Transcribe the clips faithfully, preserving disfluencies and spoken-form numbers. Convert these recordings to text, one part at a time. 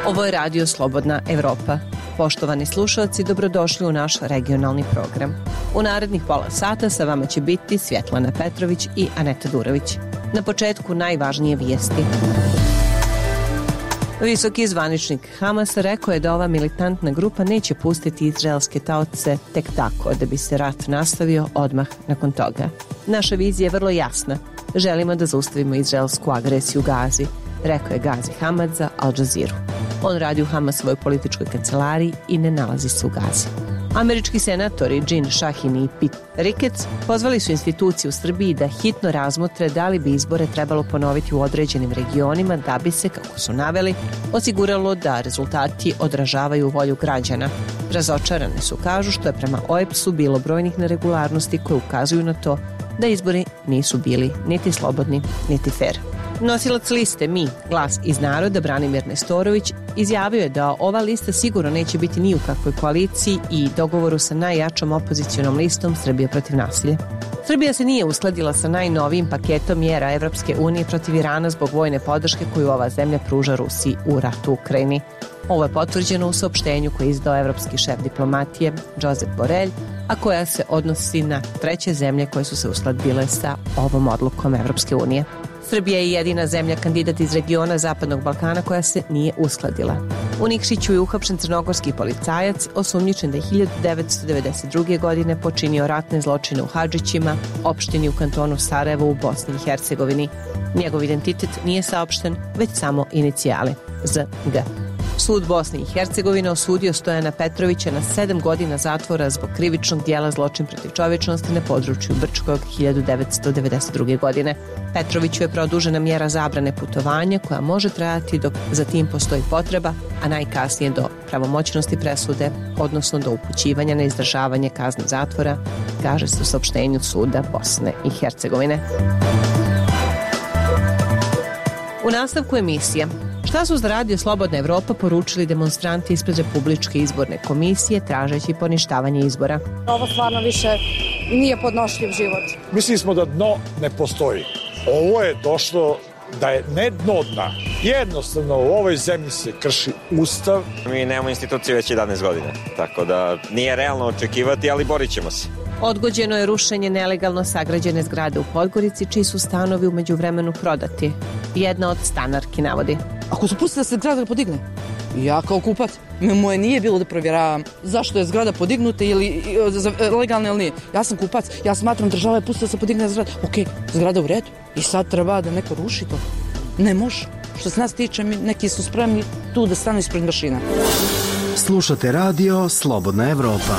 Ovo je Radio Slobodna Evropa. Poštovani slušalci, dobrodošli u naš regionalni program. U narednih pola sata sa vama će biti Svjetlana Petrović i Aneta Durović. Na početku najvažnije vijesti. Visoki zvaničnik Hamasa rekao je da ova militantna grupa neće pustiti izraelske taoce tek tako, da bi se rat nastavio odmah nakon toga. Naša vizija je vrlo jasna. Želimo da zaustavimo izraelsku agresiju u Gazi, rekao je Gazi Hamad za Al Jazeeru. On radi u Hamasovoj političkoj kancelariji i ne nalazi se u Gazi. Američki senatori Jean Shaheen i Pete Ricketts pozvali su institucije u Srbiji da hitno razmotre da li bi izbore trebalo ponoviti u određenim regionima da bi se, kako su naveli, osiguralo da rezultati odražavaju volju građana. Razočarani su, kažu, što je prema O E P S-u bilo brojnih neregularnosti koje ukazuju na to da izbori nisu bili niti slobodni, niti fer. Nosilac liste Mi, glas iz naroda, Branimir Nestorović, izjavio je da ova lista sigurno neće biti ni u kakvoj koaliciji i dogovoru sa najjačom opozicionom listom Srbija protiv nasilja. Srbija se nije uskladila sa najnovijim paketom mjera Evropske unije protiv Irana zbog vojne podrške koju ova zemlja pruža Rusiji u ratu u Ukrajini. Ovo je potvrđeno u saopštenju koje je izdao evropski šef diplomatije Josep Borrell, a koja se odnosi na treće zemlje koje su se uskladile sa ovom odlukom Evropske unije. Srbija je jedina zemlja kandidat iz regiona Zapadnog Balkana koja se nije uskladila. U Nikšiću je uhapšen crnogorski policajac, osumnjičen da je hiljadu devetsto devedeset druge. godine počinio ratne zločine u Hadžićima, opštini u kantonu Sarajevo u Bosni i Hercegovini. Njegov identitet nije saopšten, već samo inicijali Z G. Sud Bosne i Hercegovine osudio Stojana Petrovića na sedam godina zatvora zbog krivičnog dijela zločin protiv čovječnosti na području Brčkog hiljadu devetsto devedeset druge. godine. Petroviću je produžena mjera zabrane putovanja koja može trajati dok za tim postoji potreba, a najkasnije do pravomoćnosti presude, odnosno do upućivanja na izdržavanje kazne zatvora, kaže se u saopštenju Suda Bosne i Hercegovine. U nastavku emisije, šta su za Radio Slobodna Evropa poručili demonstranti ispred Republičke izborne komisije tražeći poništavanje izbora? Ovo stvarno više nije podnošljiv život. Mislili smo da dno ne postoji. Ovo je došlo da je ne dno dna. Jednostavno u ovoj zemlji se krši ustav. Mi nemamo instituciju već jedanaest godina, tako da nije realno očekivati, ali borit ćemo se. Odgođeno je rušenje nelegalno sagrađene zgrade u Podgorici, čiji su stanovi u međuvremenu prodati. Jedna od stanarki navodi: ako su pustili da se zgrada podigne, ja kao kupac, moje nije bilo da provjeravam zašto je zgrada podignuta ili legalna ili nije. Ja sam kupac, ja smatram država je pustila da se podigne zgrada. Ok, zgrada u redu. I sad treba da neko ruši to. Ne može. Što se nas tiče, neki su spremni tu da stanu ispred mašina. Slušate Radio Slobodna Evropa.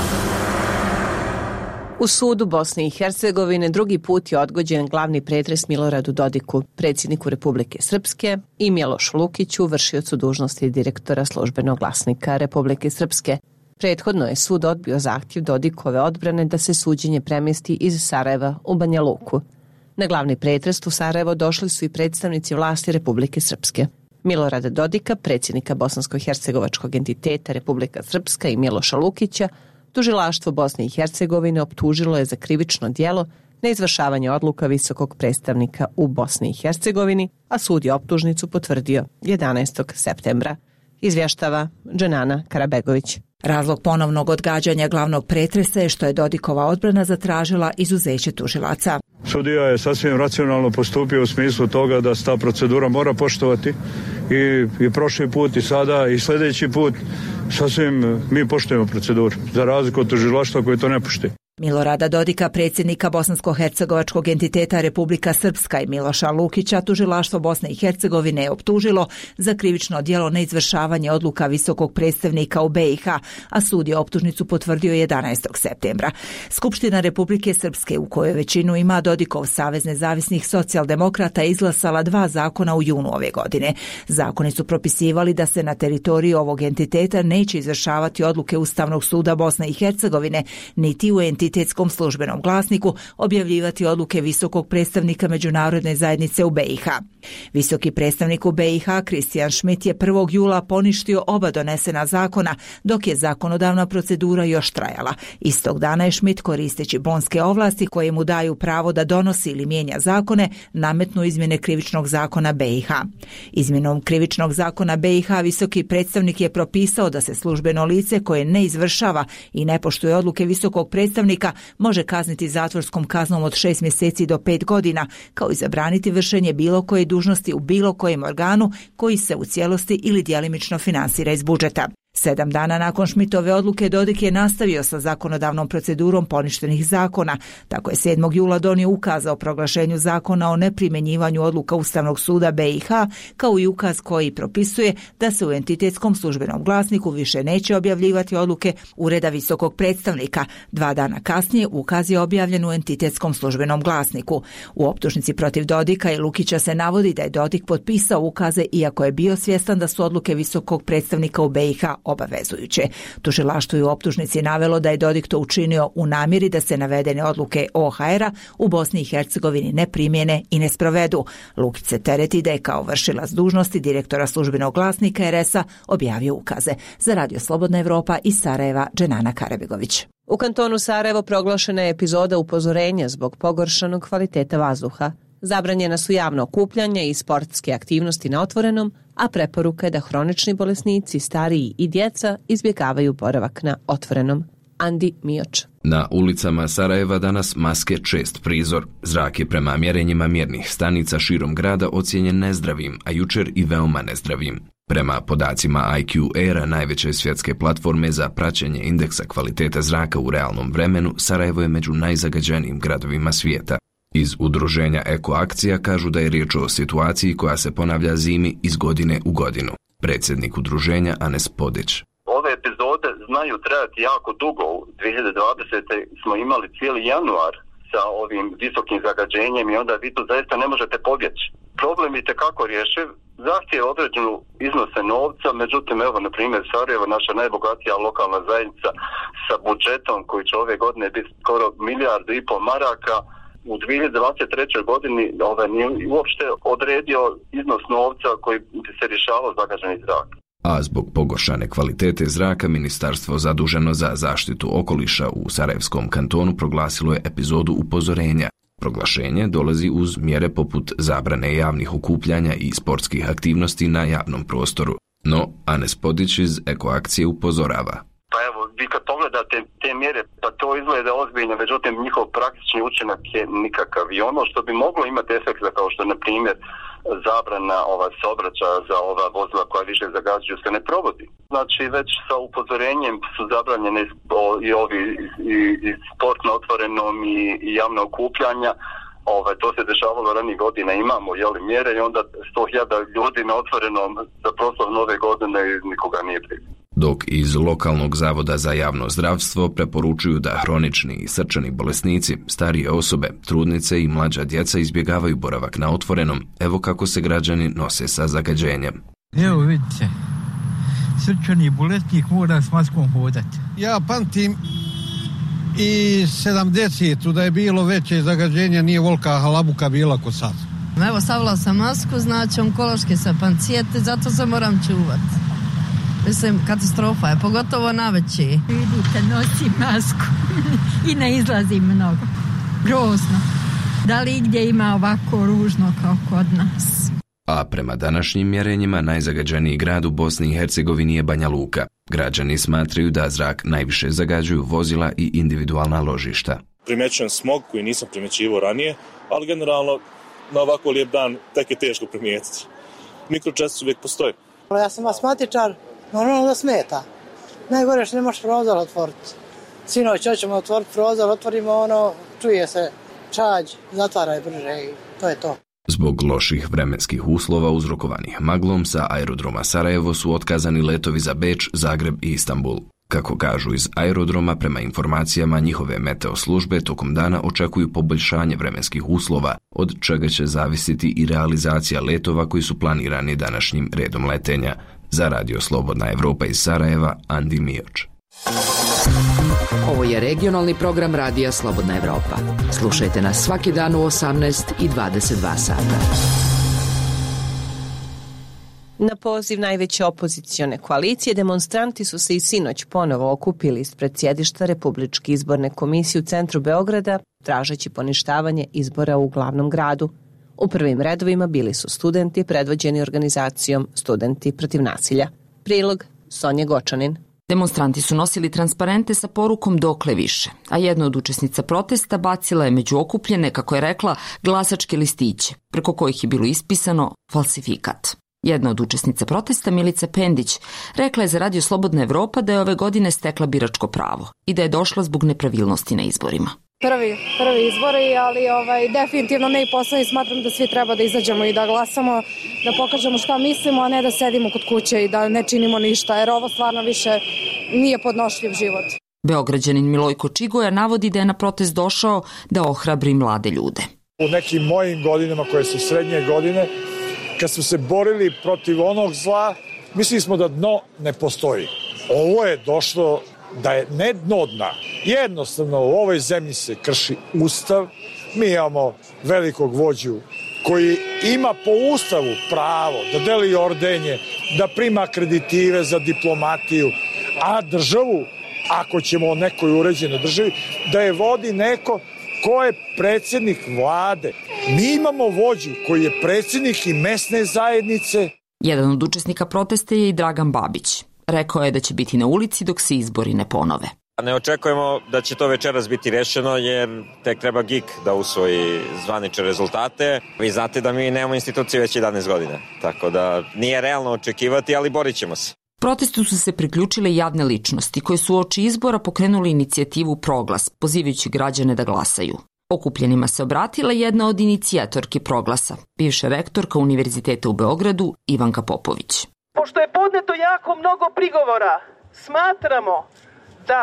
U sudu Bosne i Hercegovine drugi put je odgođen glavni pretres Miloradu Dodiku, predsjedniku Republike Srpske, i Milošu Lukiću, vršiocu dužnosti direktora Službenog glasnika Republike Srpske. Prethodno je sud odbio zahtjev Dodikove odbrane da se suđenje premjesti iz Sarajeva u Banja Luku. Na glavni pretres u Sarajevo došli su i predstavnici vlasti Republike Srpske. Milorada Dodika, predsjednika bosansko-hercegovačkog entiteta Republika Srpska, i Miloša Lukića tužilaštvo Bosne i Hercegovine optužilo je za krivično djelo neizvršavanje odluka visokog predstavnika u Bosni i Hercegovini, a sud je optužnicu potvrdio jedanaestog septembra. Izvještava Dženana Karabegović. Razlog ponovnog odgađanja glavnog pretresa je što je Dodikova odbrana zatražila izuzeće tužilaca. Sudija je sasvim racionalno postupio u smislu toga da se ta procedura mora poštovati i, i prošli put i sada i sljedeći put sasvim mi poštujemo proceduru, za razliku od tužilaštva koje to ne poštuje. Milorada Dodika, predsjednika bosansko-hercegovačkog entiteta Republika Srpska, i Miloša Lukića tužilaštvo Bosne i Hercegovine je optužilo za krivično djelo neizvršavanje odluka visokog predstavnika u B i H, a sud je optužnicu potvrdio jedanaestog septembra. Skupština Republike Srpske, u kojoj većinu ima Dodikov Savez nezavisnih socijaldemokrata, izglasala dva zakona u junu ove godine. Zakoni su propisivali da se na teritoriji ovog entiteta neće izvršavati odluke Ustavnog suda Bosne i Hercegovine, niti u entitetu entitetskom službenom glasniku objavljivati odluke visokog predstavnika međunarodne zajednice u B i H. Visoki predstavnik u B i H Christian Schmidt je prvog jula poništio oba donesena zakona, dok je zakonodavna procedura još trajala. Istog dana je Schmidt, koristeći bonske ovlasti koje mu daju pravo da donosi ili mijenja zakone, nametnuo izmjene krivičnog zakona B i H. Izmjenom krivičnog zakona B i H visoki predstavnik je propisao da se službeno lice koje ne izvršava i ne poštuje odluke visokog predstavnika može kazniti zatvorskom kaznom od šest mjeseci do pet godina, kao i zabraniti vršenje bilo koje dužnosti u bilo kojem organu koji se u cijelosti ili djelimično finansira iz budžeta. Sedam dana nakon Schmidtove odluke Dodik je nastavio sa zakonodavnom procedurom poništenih zakona. Tako je sedmog jula donio ukaz o proglašenju zakona o neprimjenjivanju odluka Ustavnog suda B i H, kao i ukaz koji propisuje da se u entitetskom službenom glasniku više neće objavljivati odluke Ureda visokog predstavnika. Dva dana kasnije ukaz je objavljen u entitetskom službenom glasniku. U optužnici protiv Dodika i Lukića se navodi da je Dodik potpisao ukaze iako je bio svjestan da su odluke visokog predstavnika u B i H obavezujuće. Tužilaštvo je u optužnici navelo da je Dodik to učinio u namjeri da se navedene odluke O H R-a u Bosni i Hercegovini ne primjene i ne sprovedu. Lukić se tereti da je kao vršilac dužnosti direktora službenog glasnika R S-a objavio ukaze. Za Radio Slobodna Evropa iz Sarajeva, Dženana Karabegović. U kantonu Sarajevo proglašena je epizoda upozorenja zbog pogoršanog kvaliteta vazduha. Zabranjena su javno okupljanje i sportske aktivnosti na otvorenom, a preporuka je da hronični bolesnici, stariji i djeca izbjegavaju boravak na otvorenom. Andi Mioč. Na ulicama Sarajeva danas maske čest prizor. Zrak je prema mjerenjima mjernih stanica širom grada ocijenjen nezdravim, a jučer i veoma nezdravim. Prema podacima I Q Air-a, najveće svjetske platforme za praćenje indeksa kvaliteta zraka u realnom vremenu, Sarajevo je među najzagađenijim gradovima svijeta. Iz udruženja Eko Akcija kažu da je riječ o situaciji koja se ponavlja zimi iz godine u godinu. Predsjednik udruženja Anes Podić. Ove epizode znaju trajati jako dugo. U dvije hiljade dvadesete smo imali cijeli januar sa ovim visokim zagađenjem i onda vi tu zaista ne možete pobjeći. Problem je tekako rješiv, zahtije određenu iznose novca, međutim, evo, na primjer, Sarajevo, naša najbogatija lokalna zajednica sa budžetom koji će ove godine biti skoro milijardu i pol maraka, u dvije hiljade dvadeset trećoj godini ovaj, nije uopšte odredio iznos novca koji bi se rješavao zagađeni zrak. A zbog pogoršane kvalitete zraka, ministarstvo zaduženo za zaštitu okoliša u Sarajevskom kantonu proglasilo je epizodu upozorenja. Proglašenje dolazi uz mjere poput zabrane javnih okupljanja i sportskih aktivnosti na javnom prostoru. No, Anes Podić iz Eko Akcije upozorava. Pa evo, vi kad pogledate te mjere, pa to izgleda ozbiljno, međutim njihov praktični učinak je nikakav. I ono što bi moglo imati efekt, kao što na primjer zabrana ova saobraćaja za ova vozila koja više zagađuju se ne provodi. Znači već sa upozorenjem su zabranjene i ovi i, i sport na otvorenom i, i javna okupljanja. Ovaj, to se dešavalo ranih godina, imamo jeli, mjere i onda sto hiljada ljudi na otvorenom za proslav nove godine i nikoga nije briga. Dok iz lokalnog zavoda za javno zdravstvo preporučuju da hronični i srčani bolesnici, starije osobe, trudnice i mlađa djeca izbjegavaju boravak na otvorenom, evo kako se građani nose sa zagađenjem. Evo vidite, srčani bolesnik mora s maskom hodati. Ja pamtim i sedamdesetu da je bilo veće zagađenje, nije volka halabuka bila ko sad. Evo stavila sam masku, znači onkološke sam pancijete, zato se moram čuvati. Mislim, katastrofa je, pogotovo naveći. Vidite, nosim masku i ne izlazim mnogo. Grozno. Da li igdje ima ovako ružno kao kod nas? A prema današnjim mjerenjima najzagađeniji grad u Bosni i Hercegovini je Banja Luka. Građani smatraju da zrak najviše zagađuju vozila i individualna ložišta. Primjećujem smog koji nisam primjećivao ranije, ali generalno na ovako lijep dan tek je teško primijetiti. Mikročestice uvijek postoje. Ja sam asmatičar, normalno da smeta. Najgore što ne možeš prozor otvoriti. Sinoć hoćemo otvoriti prozor, otvorimo ono, čuje se čađ, zatvaraj brže i to je to. Zbog loših vremenskih uslova uzrokovanih maglom sa aerodroma Sarajevo su otkazani letovi za Beč, Zagreb i Istanbul. Kako kažu iz aerodroma, prema informacijama njihove meteo službe, tokom dana očekuju poboljšanje vremenskih uslova, od čega će zavisiti i realizacija letova koji su planirani današnjim redom letenja. Za Radio Slobodna Evropa iz Sarajeva, Andi Mioč. Ovo je regionalni program Radija Slobodna Evropa. Slušajte nas svaki dan u osamnaest i dvadeset dva sata. Na poziv najveće opozicione koalicije demonstranti su se i sinoć ponovo okupili ispred sjedišta Republičke izborne komisije u centru Beograda, tražeći poništavanje izbora u glavnom gradu. U prvim redovima bili su studenti predvođeni organizacijom Studenti protiv nasilja. Prilog Sonje Gočanin. Demonstranti su nosili transparente sa porukom dokle više, a jedna od učesnica protesta bacila je među okupljene, kako je rekla, glasačke listiće, preko kojih je bilo ispisano falsifikat. Jedna od učesnica protesta, Milica Pendić, rekla je za Radio Slobodna Evropa da je ove godine stekla biračko pravo i da je došla zbog nepravilnosti na izborima. Prvi, prvi izbori, ali ovaj, definitivno ne i poslednji. Smatram da svi treba da izađemo i da glasamo, da pokažemo šta mislimo, a ne da sedimo kod kuće i da ne činimo ništa, jer ovo stvarno više nije podnošljiv život. Beograđanin Milojko Čigoja navodi da je na protest došao da ohrabri mlade ljude. U nekim mojim godinama, koje su srednje godine, kad smo se borili protiv onog zla, mislili smo da dno ne postoji. Ovo je došlo da je ne dno dna. Jednostavno u ovoj zemlji se krši ustav. Mi imamo velikog vođu koji ima po ustavu pravo da deli ordenje, da prima akreditive za diplomatiju, a državu, ako ćemo o nekoj uređenoj državi, da je vodi neko ko je predsjednik vlade. Mi imamo vođu koji je predsjednik i mesne zajednice. Jedan od učesnika protesta je i Dragan Babić. Rekao je da će biti na ulici dok se izbori ne ponove. Ne očekujemo da će to večeras biti rešeno, jer tek treba G I K da usvoji zvanične rezultate. Vi znate da mi nemamo institucije već jedanaest godina, tako da nije realno očekivati, ali borit ćemo se. Protestu su se priključile javne ličnosti koje su uoči izbora pokrenuli inicijativu Proglas, pozivajući građane da glasaju. Okupljenima se obratila jedna od inicijatorki Proglasa, bivša rektorka Univerziteta u Beogradu Ivanka Popović. Pošto je podneto jako mnogo prigovora, smatramo da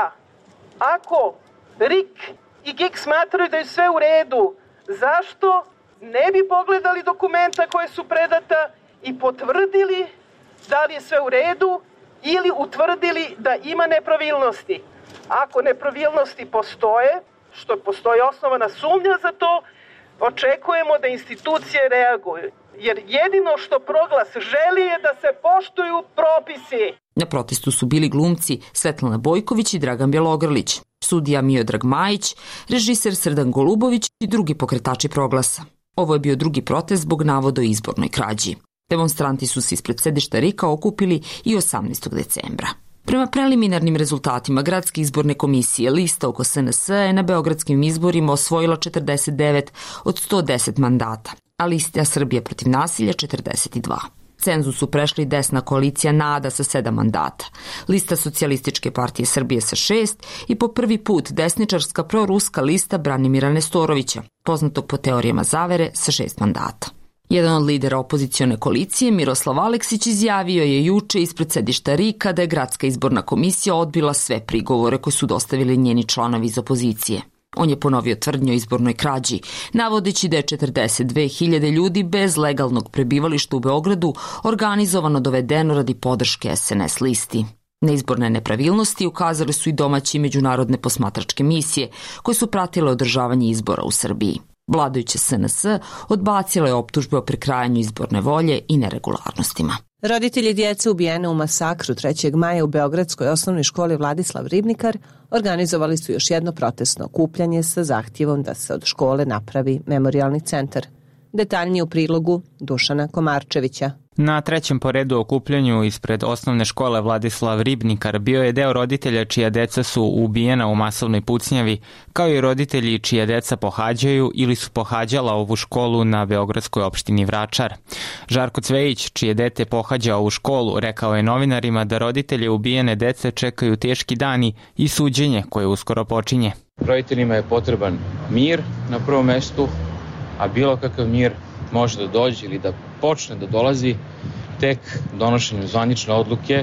ako R I K i G I K smatraju da je sve u redu, zašto ne bi pogledali dokumenta koje su predata i potvrdili da li je sve u redu ili utvrdili da ima nepravilnosti. Ako nepravilnosti postoje, što postoji osnovana sumnja za to, očekujemo da institucije reaguju. Jer jedino što Proglas želi je da se poštuju propisi. Na protestu su bili glumci Svetlana Bojković i Dragan Bjelogrlić, sudija Miodrag Majić, režiser Srdan Golubović i drugi pokretači Proglasa. Ovo je bio drugi protest zbog navoda o izbornoj krađi. Demonstranti su se ispred sedišta R I K-a okupili i osamnaestog decembra. Prema preliminarnim rezultatima Gradske izborne komisije, lista oko S N S je na beogradskim izborima osvojila četrdeset devet od sto deset mandata, a lista Srbija protiv nasilja četrdeset dva. Cenzus su prešli desna koalicija NADA sa sedam mandata, lista Socijalističke partije Srbije sa šest i po prvi put desničarska proruska lista Branimira Nestorovića, poznatog po teorijama zavere, sa šest mandata. Jedan od lidera opozicione koalicije, Miroslav Aleksić, izjavio je juče ispred sedišta R I K-a da je Gradska izborna komisija odbila sve prigovore koje su dostavili njeni članovi iz opozicije. On je ponovio tvrdnju o izbornoj krađi, navodeći da je četrdeset dve hiljade ljudi bez legalnog prebivališta u Beogradu organizovano dovedeno radi podrške S N S listi. Na izborne nepravilnosti ukazali su i domaće i međunarodne posmatračke misije koje su pratile održavanje izbora u Srbiji. Vladajuće S N S odbacila je optužbe o prekrajanju izborne volje i neregularnostima. Roditelji djece ubijene u masakru trećeg maja u Beogradskoj osnovnoj školi Vladislav Ribnikar organizovali su još jedno protestno okupljanje sa zahtjevom da se od škole napravi memorijalni centar. Detaljnije u prilogu Dušana Komarčevića. Na trećem po redu okupljanju ispred osnovne škole Vladislav Ribnikar bio je deo roditelja čija deca su ubijena u masovnoj pucnjavi, kao i roditelji čija deca pohađaju ili su pohađala ovu školu na beogradskoj opštini Vračar. Žarko Cvejić, čije dete pohađa ovu školu, rekao je novinarima da roditelje ubijene dece čekaju teški dani i suđenje koje uskoro počinje. Roditeljima je potreban mir na prvom mestu, a bilo kakav mir može da dođe ili da počne da dolazi tek donošenjem zvanične odluke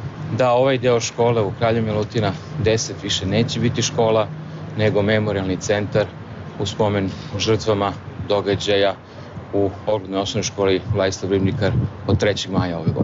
da ovaj deo škole u Kralja Milutina deset više neće biti škola, nego memorijalni centar u spomen žrtvama događaja u oglednoj osnovnoj školi Vladislav Ribnikar od trećeg maja ove godine.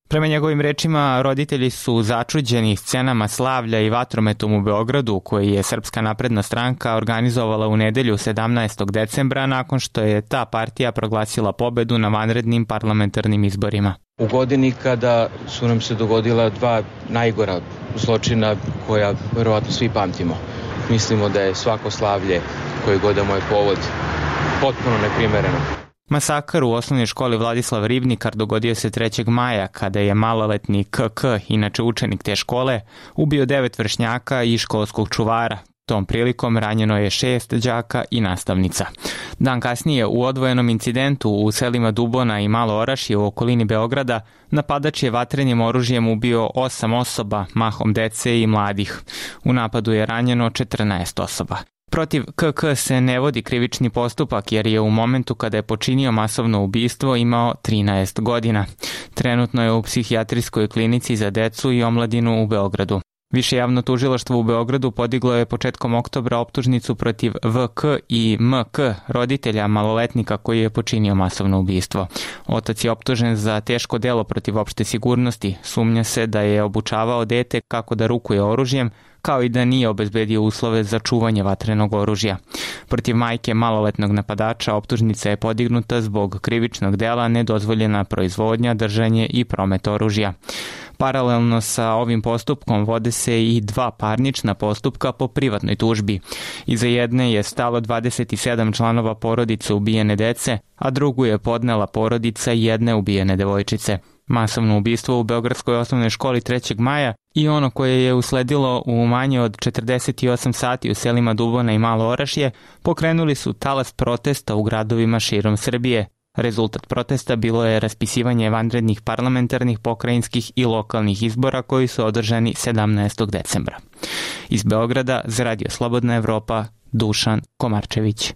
Prema njegovim rečima, roditelji su začuđeni scenama slavlja i vatrometom u Beogradu, koji je Srpska napredna stranka organizovala u nedelju sedamnaestog decembra nakon što je ta partija proglasila pobedu na vanrednim parlamentarnim izborima. U godini kada su nam se dogodila dva najgora zločina koja verovatno svi pamtimo. Mislimo da je svako slavlje koje godamo je povod potpuno neprimereno. Masakar u osnovnoj školi Vladislav Ribnikar dogodio se trećeg maja kada je maloletni K K, inače učenik te škole, ubio devet vršnjaka i školskog čuvara. Tom prilikom ranjeno je šest đaka i nastavnica. Dan kasnije u odvojenom incidentu u selima Dubona i Malo Orašje u okolini Beograda napadač je vatrenim oružjem ubio osam osoba, mahom dece i mladih. U napadu je ranjeno četrnaest osoba. Protiv K K se ne vodi krivični postupak jer je u momentu kada je počinio masovno ubistvo imao trinaest godina. Trenutno je u psihijatrijskoj klinici za decu i omladinu u Beogradu. Više javno tužilaštvo u Beogradu podiglo je početkom oktobra optužnicu protiv V K i M K, roditelja maloletnika koji je počinio masovno ubistvo. Otac je optužen za teško delo protiv opšte sigurnosti. Sumnja se da je obučavao dete kako da rukuje oružjem, kao i da nije obezbedio uslove za čuvanje vatrenog oružja. Protiv majke maloletnog napadača optužnica je podignuta zbog krivičnog dela nedozvoljena proizvodnja, držanje i promet oružja. Paralelno sa ovim postupkom vode se i dva parnična postupka po privatnoj tužbi. Iza jedne je stalo dvadeset sedam članova porodice ubijene dece, a drugu je podnela porodica jedne ubijene devojčice. Masovno ubistvo u Beogradskoj osnovnoj školi trećeg maja i ono koje je usledilo u manje od četrdeset osam sati u selima Dubona i Malo Orašje pokrenuli su talas protesta u gradovima širom Srbije. Rezultat protesta bilo je raspisivanje vanrednih parlamentarnih, pokrajinskih i lokalnih izbora koji su održani sedamnaestog decembra. Iz Beograda za Radio Slobodna Evropa, Dušan Komarčević.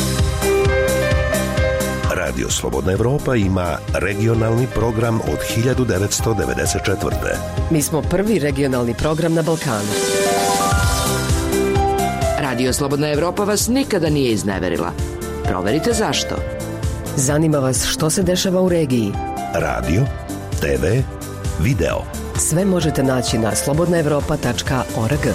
Radio Slobodna Evropa ima regionalni program od hiljadu devetsto devedeset četvrte. Mi smo prvi regionalni program na Balkanu. Radio Slobodna Evropa vas nikada nije izneverila. Proverite zašto. Zanima vas što se dešava u regiji? Radio, te ve, video. Sve možete naći na slobodna evropa tačka org.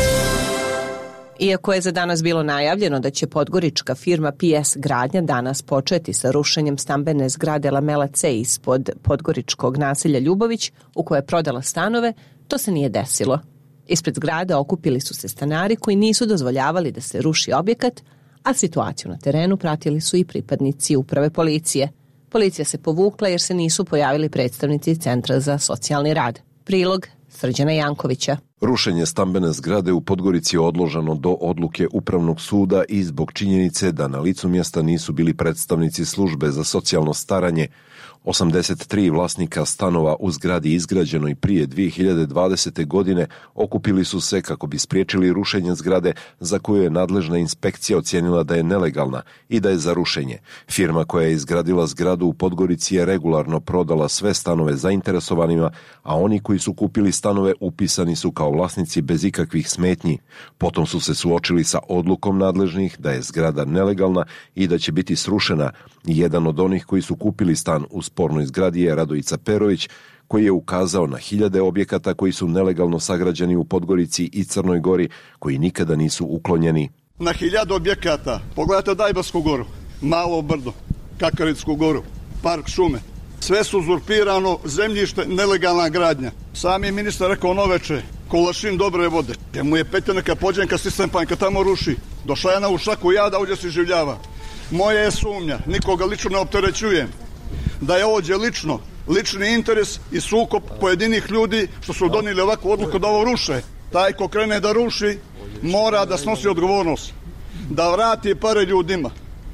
Iako je za danas bilo najavljeno da će podgorička firma P S Gradnja danas početi sa rušenjem stambene zgrade Lamela C ispod podgoričkog naselja Ljubović u kojoj je prodala stanove, to se nije desilo. Ispred zgrade okupili su se stanari koji nisu dozvoljavali da se ruši objekat, a situaciju na terenu pratili su i pripadnici uprave policije. Policija se povukla jer se nisu pojavili predstavnici Centra za socijalni rad. Prilog Srđana Jankovića. Rušenje stambene zgrade u Podgorici je odloženo do odluke Upravnog suda i zbog činjenice da na licu mjesta nisu bili predstavnici službe za socijalno staranje. osamdeset tri vlasnika stanova u zgradi izgrađenoj prije dvije hiljade dvadesete. godine okupili su se kako bi spriječili rušenje zgrade za koju je nadležna inspekcija ocijenila da je nelegalna i da je za rušenje. Firma koja je izgradila zgradu u Podgorici je regularno prodala sve stanove zainteresovanima, a oni koji su kupili stanove upisani su kao vlasnici bez ikakvih smetnji. Potom su se suočili sa odlukom nadležnih da je zgrada nelegalna i da će biti srušena. Jedan od onih koji su kupili stan u spornoj zgradi je Radojica Perović, koji je ukazao na hiljade objekata koji su nelegalno sagrađeni u Podgorici i Crnoj Gori, koji nikada nisu uklonjeni. Na hiljade objekata, pogledajte Dajbarsku goru, Malo Brdo, Kakaricku goru, park šume, sve su uzurpirano, zemljište, nelegalna gradnja. Sami ministar rekao noveče, Kolašin dobre vode. Mu je Petjanaka Pođenka sistem panjka tamo ruši. Došla je na ušaku ja da ovdje se življava. Moja je sumnja, nikoga lično ne opterećujem, da je ovdje lično, lični interes i sukob pojedinih ljudi što su donijeli ovakvu odluku da ovo ruše. Taj ko krene da ruši mora da snosi odgovornost, da vrati pare ljudima.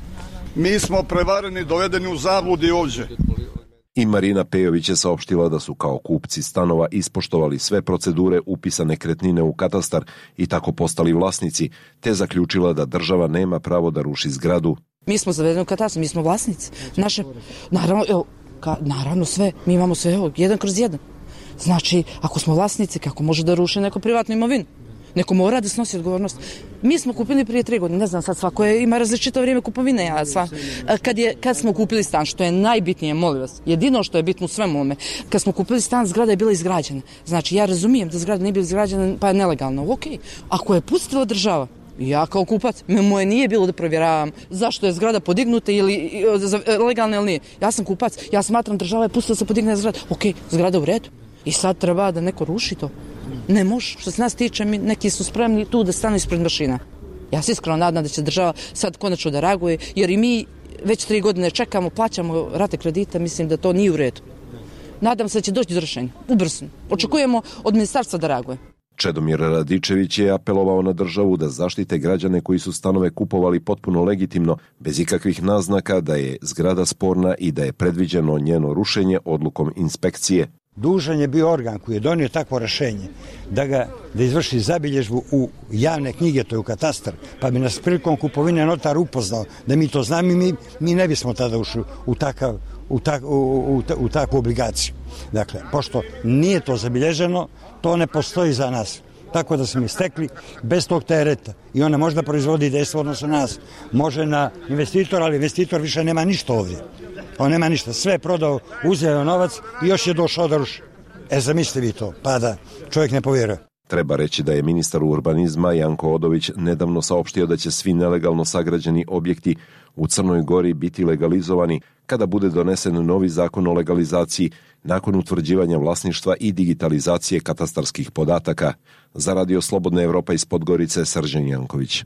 Mi smo prevareni, dovedeni u zabludi ovdje. I Marina Pejović je saopštila da su kao kupci stanova ispoštovali sve procedure upisa nekretnine u katastar i tako postali vlasnici, te zaključila da država nema pravo da ruši zgradu. Mi smo zavedeni u katastar, mi smo vlasnici. Naše, naravno, evo, ka, naravno sve, mi imamo sve, evo, jedan kroz jedan. Znači, ako smo vlasnici, kako može da ruše neko privatnu imovinu? Neko mora da snosi odgovornost. Mi smo kupili prije tri godine, ne znam sad, svako je, ima različito vrijeme kupovine, ja sva. Kad, je, kad smo kupili stan, što je najbitnije, molim vas, jedino što je bitno u svemu ome, kad smo kupili stan, zgrada je bila izgrađena. Znači, ja razumijem da zgrada nije bila izgrađena, pa je nelegalno. Ok, ako je pustila država, ja kao kupac, moje nije bilo da provjeravam zašto je zgrada podignuta ili legalna ili nije. Ja sam kupac, ja smatram država je pustila da se podigne zgrada. Ok, zgrada u redu. I sad treba da neko ruši to. Ne može. Što se nas tiče, mi neki su spremni tu da stanu ispred mašina. Ja se iskreno nadam da će država sad konačno da reaguje, jer i mi već tri godine čekamo, plaćamo rate kredita, mislim da to nije u redu. Nadam se da će doći do rešenja. Ubrzno. Očekujemo od ministarstva da reaguje. Čedomir Radičević je apelovao na državu da zaštite građane koji su stanove kupovali potpuno legitimno, bez ikakvih naznaka da je zgrada sporna i da je predviđeno njeno rušenje odlukom inspekcije. Dužan je bio organ koji je donio takvo rešenje da ga da izvrši zabilježbu u javne knjige, to je u katastar, pa bi nas prilikom kupovine notar upoznao da mi to znamo i mi, mi ne bismo tada ušli u, takav, u, tak, u, u, u takvu obligaciju. Dakle, pošto nije to zabilježeno, to ne postoji za nas. Tako da smo istekli bez tog tereta i ona možda proizvodi dejstvo odnosno nas. Može na investitor, ali investitor više nema ništa ovdje. On nema ništa, sve je prodao, uzeo novac i još je došao da ruši. E, zamislite vi to, pa da čovjek ne povjeruje. Treba reći da je ministar urbanizma Janko Odović nedavno saopštio da će svi nelegalno sagrađeni objekti u Crnoj Gori biti legalizovani kada bude donesen novi zakon o legalizaciji nakon utvrđivanja vlasništva i digitalizacije katastarskih podataka. Za Radio Slobodna Evropa iz Podgorice, Srđan Janković.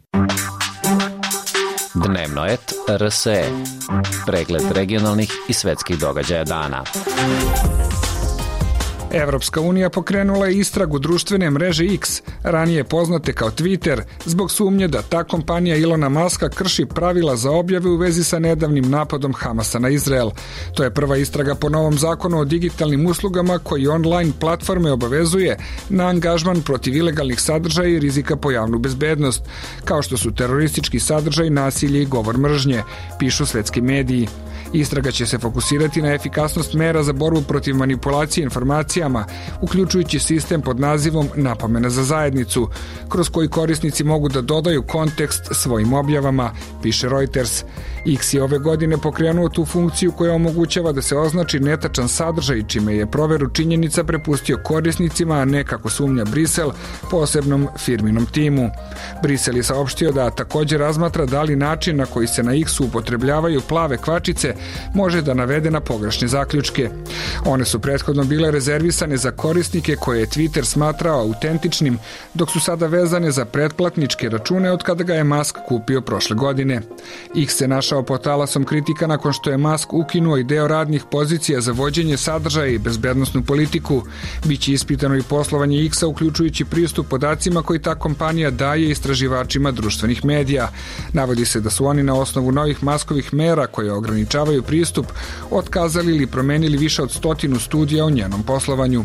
Dnevno et R S E. Pregled regionalnih i svetskih događaja dana. Evropska unija pokrenula je istragu društvene mreže X, ranije poznate kao Twitter, zbog sumnje da ta kompanija Ilona Maska krši pravila za objave u vezi sa nedavnim napadom Hamasa na Izrael. To je prva istraga po novom zakonu o digitalnim uslugama koji online platforme obavezuje na angažman protiv ilegalnih sadržaja i rizika po javnu bezbednost, kao što su teroristički sadržaj, nasilje i govor mržnje, pišu svetski mediji. Istraga će se fokusirati na efikasnost mera za borbu protiv manipulacije informacijama, uključujući sistem pod nazivom Napomena za zajednicu, kroz koji korisnici mogu da dodaju kontekst svojim objavama, piše Reuters. X je ove godine pokrenuo tu funkciju koja omogućava da se označi netačan sadržaj, čime je proveru činjenica prepustio korisnicima, a ne, kako sumnja Brisel, posebnom firminom timu. Brisel je saopštio da također razmatra da li način na koji se na X-u upotrebljavaju plave kvačice može da navede na pogrešne zaključke. One su prethodno bile rezervisane za korisnike koje je Twitter smatrao autentičnim, dok su sada vezane za pretplatničke račune od kada ga je Musk kupio prošle godine. X se našao pod talasom kritika nakon što je Musk ukinuo i deo radnih pozicija za vođenje sadržaja i bezbednosnu politiku. Biće ispitano i poslovanje X-a, uključujući pristup podacima koji ta kompanija daje istraživačima društvenih medija. Navodi se da su oni na osnovu novih Muskovih mera koje ograničavaju pristup otkazali ili promenili više od stotinu studija o njenom poslovanju.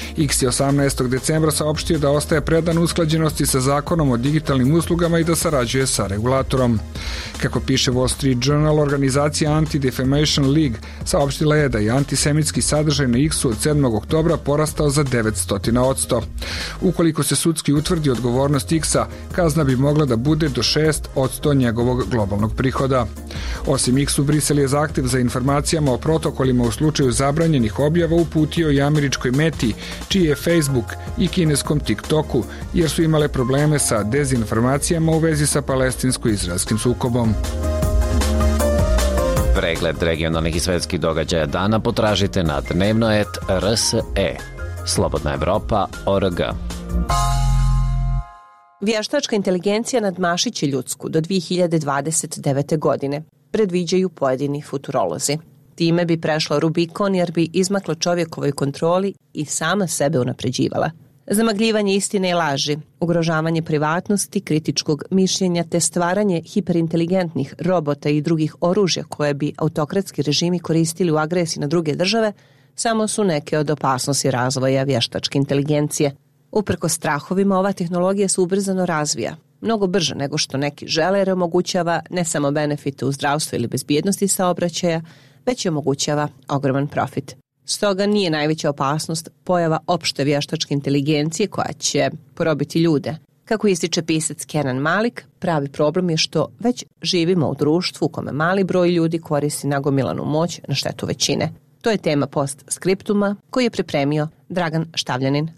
X je osamnaestog decembra saopštio da ostaje predan usklađenosti sa zakonom o digitalnim uslugama i da sarađuje sa regulatorom. Kako piše Wall Street Journal, organizacija Anti-Defamation League saopštila je da je antisemitski sadržaj na X-u od sedmog oktobra porastao za devetsto posto. Ukoliko se sudski utvrdi odgovornost X-a, kazna bi mogla da bude do šest posto njegovog globalnog prihoda. Osim X-u, Brisel je zahtev za informacijama o protokolima u slučaju zabranjenih objava uputio i američkoj Meti, čiji je Facebook, i kineskom TikToku, jer su imale probleme sa dezinformacijama u vezi sa palestinsko-izraelskim sukobom. Pregled regionalnih i svetskih događaja dana potražite na dnevno et R S E. Slobodna Evropa punkt org. Vještačka inteligencija nadmašiće ljudsku do dve hiljade dvadeset devete. godine, predviđaju pojedini futurolozi. Time bi prešla Rubikon jer bi izmakla čovjekovoj kontroli i sama sebe unapređivala. Zamagljivanje istine i laži, ugrožavanje privatnosti, kritičkog mišljenja te stvaranje hiperinteligentnih robota i drugih oružja koje bi autokratski režimi koristili u agresiji na druge države samo su neke od opasnosti razvoja vještačke inteligencije. Uprkos strahovima, ova tehnologija se ubrzano razvija, mnogo brže nego što neki žele, jer omogućava ne samo benefite u zdravstvu ili bezbjednosti saobraćaja, već i omogućava ogroman profit. Stoga nije najveća opasnost pojava opšte vještačke inteligencije koja će porobiti ljude, Kako ističe pisac Kenan Malik, pravi problem je što već živimo u društvu u kome mali broj ljudi koristi nagomilanu moć na štetu većine. To je tema postskriptuma koji je pripremio Dragan Štavljanin.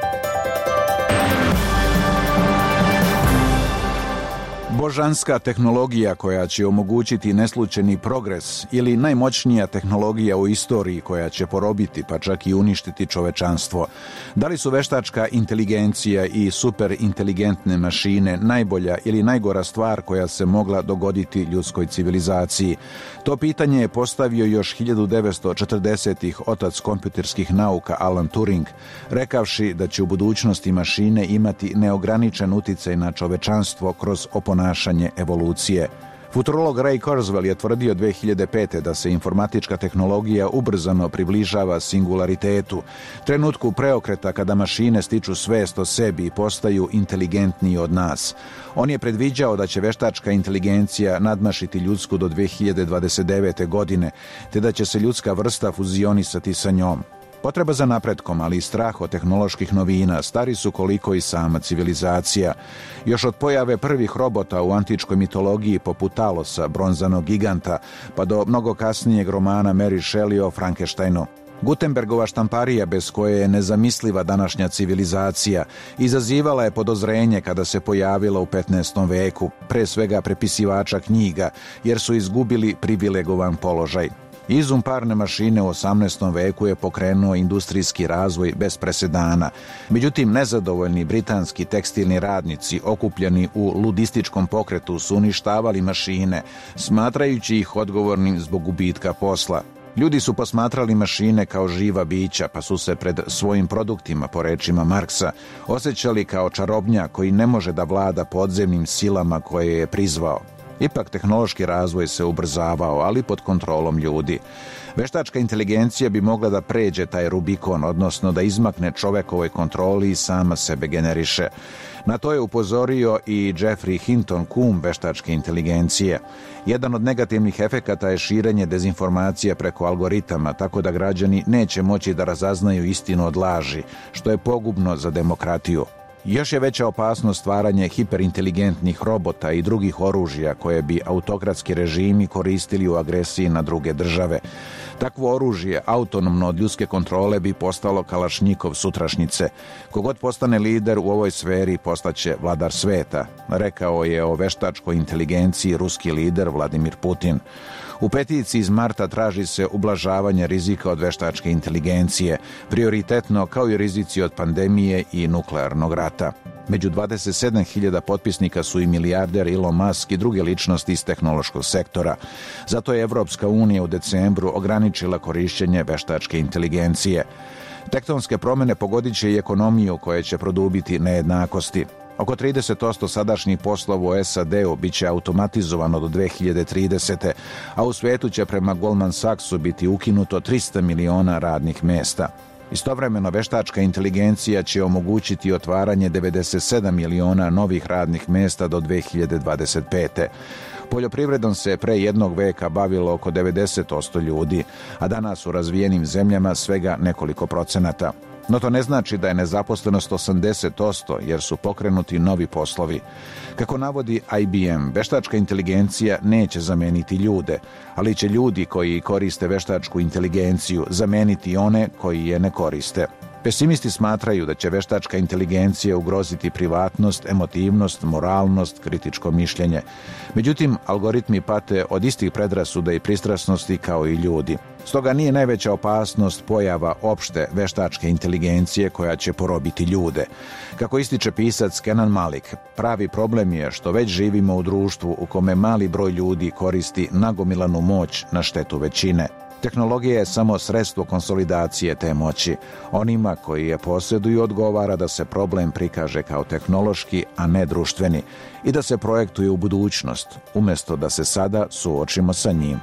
Božanska tehnologija koja će omogućiti neslučajni progres ili najmoćnija tehnologija u istoriji koja će porobiti pa čak i uništiti čovečanstvo. Da li su veštačka inteligencija i superinteligentne mašine najbolja ili najgora stvar koja se mogla dogoditi ljudskoj civilizaciji? To pitanje je postavio još hiljadu devetsto četrdesetih otac kompjuterskih nauka Alan Turing, rekavši da će u budućnosti mašine imati neograničen uticaj na čovečanstvo kroz oponašanje evolucije. Futurolog Ray Kurzweil je tvrdio dve hiljade pete. da se informatička tehnologija ubrzano približava singularitetu, trenutku preokreta kada mašine stiču svest o sebi i postaju inteligentniji od nas. On je predviđao da će veštačka inteligencija nadmašiti ljudsku do dve hiljade dvadeset devete. godine, te da će se ljudska vrsta fuzionisati sa njom. Potreba za napretkom, ali i strah od tehnoloških novina stari su koliko i sama civilizacija. Još od pojave prvih robota u antičkoj mitologiji poput Talosa, bronzanog giganta, pa do mnogo kasnijeg romana Mary Shelley o Frankensteinu. Gutenbergova štamparija, bez koje je nezamisliva današnja civilizacija, izazivala je podozrenje kada se pojavila u petnaestom veku, pre svega prepisivača knjiga, jer su izgubili privilegovan položaj. Izum parne mašine u osamnaestom veku je pokrenuo industrijski razvoj bez presedana. Međutim, nezadovoljni britanski tekstilni radnici okupljeni u ludističkom pokretu su uništavali mašine, smatrajući ih odgovornim zbog gubitka posla. Ljudi su posmatrali mašine kao živa bića, pa su se pred svojim produktima, po rečima Marksa, osjećali kao čarobnjak koji ne može da vlada podzemnim silama koje je prizvao. Ipak tehnološki razvoj se ubrzavao, ali pod kontrolom ljudi. Veštačka inteligencija bi mogla da pređe taj Rubikon, odnosno da izmakne čovekovoj kontroli i sama sebe generiše. Na to je upozorio i Jeffrey Hinton, kum veštačke inteligencije. Jedan od negativnih efekata je širenje dezinformacija preko algoritama, tako da građani neće moći da razaznaju istinu od laži, što je pogubno za demokratiju. Još je veća opasnost stvaranje hiperinteligentnih robota i drugih oružja koje bi autokratski režimi koristili u agresiji na druge države. Takvo oružje, autonomno od ljudske kontrole, bi postalo kalašnjikov sutrašnjice. Kogod postane lider u ovoj sferi postaće vladar sveta, rekao je o veštačkoj inteligenciji ruski lider Vladimir Putin. U peticiji iz marta traži se ublažavanje rizika od veštačke inteligencije, prioritetno kao i rizici od pandemije i nuklearnog rata. Među dvadeset sedam hiljada potpisnika su i milijarder Elon Musk i druge ličnosti iz tehnološkog sektora. Zato je Evropska unija u decembru ograničila korišćenje veštačke inteligencije. Tektonske promene pogodit će i ekonomiju koje će produbiti nejednakosti. Oko trideset posto sadašnjih poslova u S A D-u bit će automatizovano do dve hiljade tridesete. a u svetu će prema Goldman Sachsu biti ukinuto trista miliona radnih mesta. Istovremeno, veštačka inteligencija će omogućiti otvaranje devedeset sedam miliona novih radnih mesta do dve hiljade dvadeset pete. Poljoprivredom se pre jednog veka bavilo oko devedeset posto ljudi, a danas u razvijenim zemljama svega nekoliko procenata. No to ne znači da je nezaposlenost osamdeset posto, jer su pokrenuti novi poslovi. Kako navodi I B M, veštačka inteligencija neće zameniti ljude, ali će ljudi koji koriste veštačku inteligenciju zameniti one koji je ne koriste. Pesimisti smatraju da će veštačka inteligencija ugroziti privatnost, emotivnost, moralnost, kritičko mišljenje. Međutim, algoritmi pate od istih predrasuda i pristrasnosti kao i ljudi. Stoga nije najveća opasnost pojava opšte veštačke inteligencije koja će porobiti ljude. Kako ističe pisac Kenan Malik, pravi problem je što već živimo u društvu u kome mali broj ljudi koristi nagomilanu moć na štetu većine. Tehnologija je samo sredstvo konsolidacije te moći. Onima koji je posjeduju odgovara da se problem prikaže kao tehnološki, a ne društveni, i da se projektuje u budućnost, umjesto da se sada suočimo sa njim.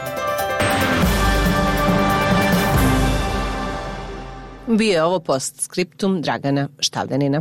Bio je ovo postskriptum Dragana Štavljanina.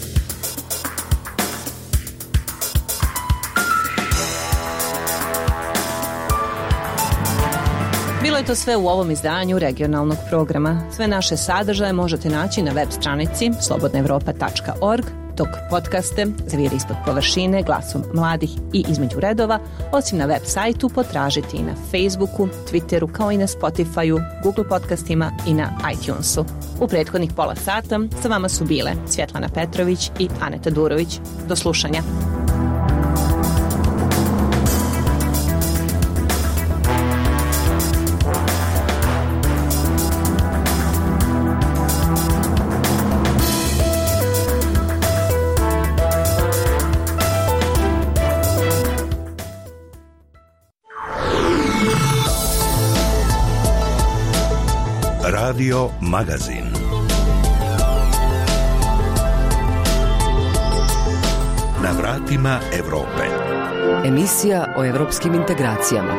Bilo je to sve u ovom izdanju regionalnog programa. Sve naše sadržaje možete naći na web stranici slobodna evropa tačka org dok podcaste zavijeli ispod površine glasom mladih i između redova, osim na web sajtu potražiti i na Facebooku, Twitteru, kao i na Spotifyu, Google podcastima i na iTunesu. U prethodnih pola sata sa vama su bile Svjetlana Petrović i Aneta Durović. Do slušanja. Radio Magazin. Na vratima Evrope. Emisija o evropskim integracijama.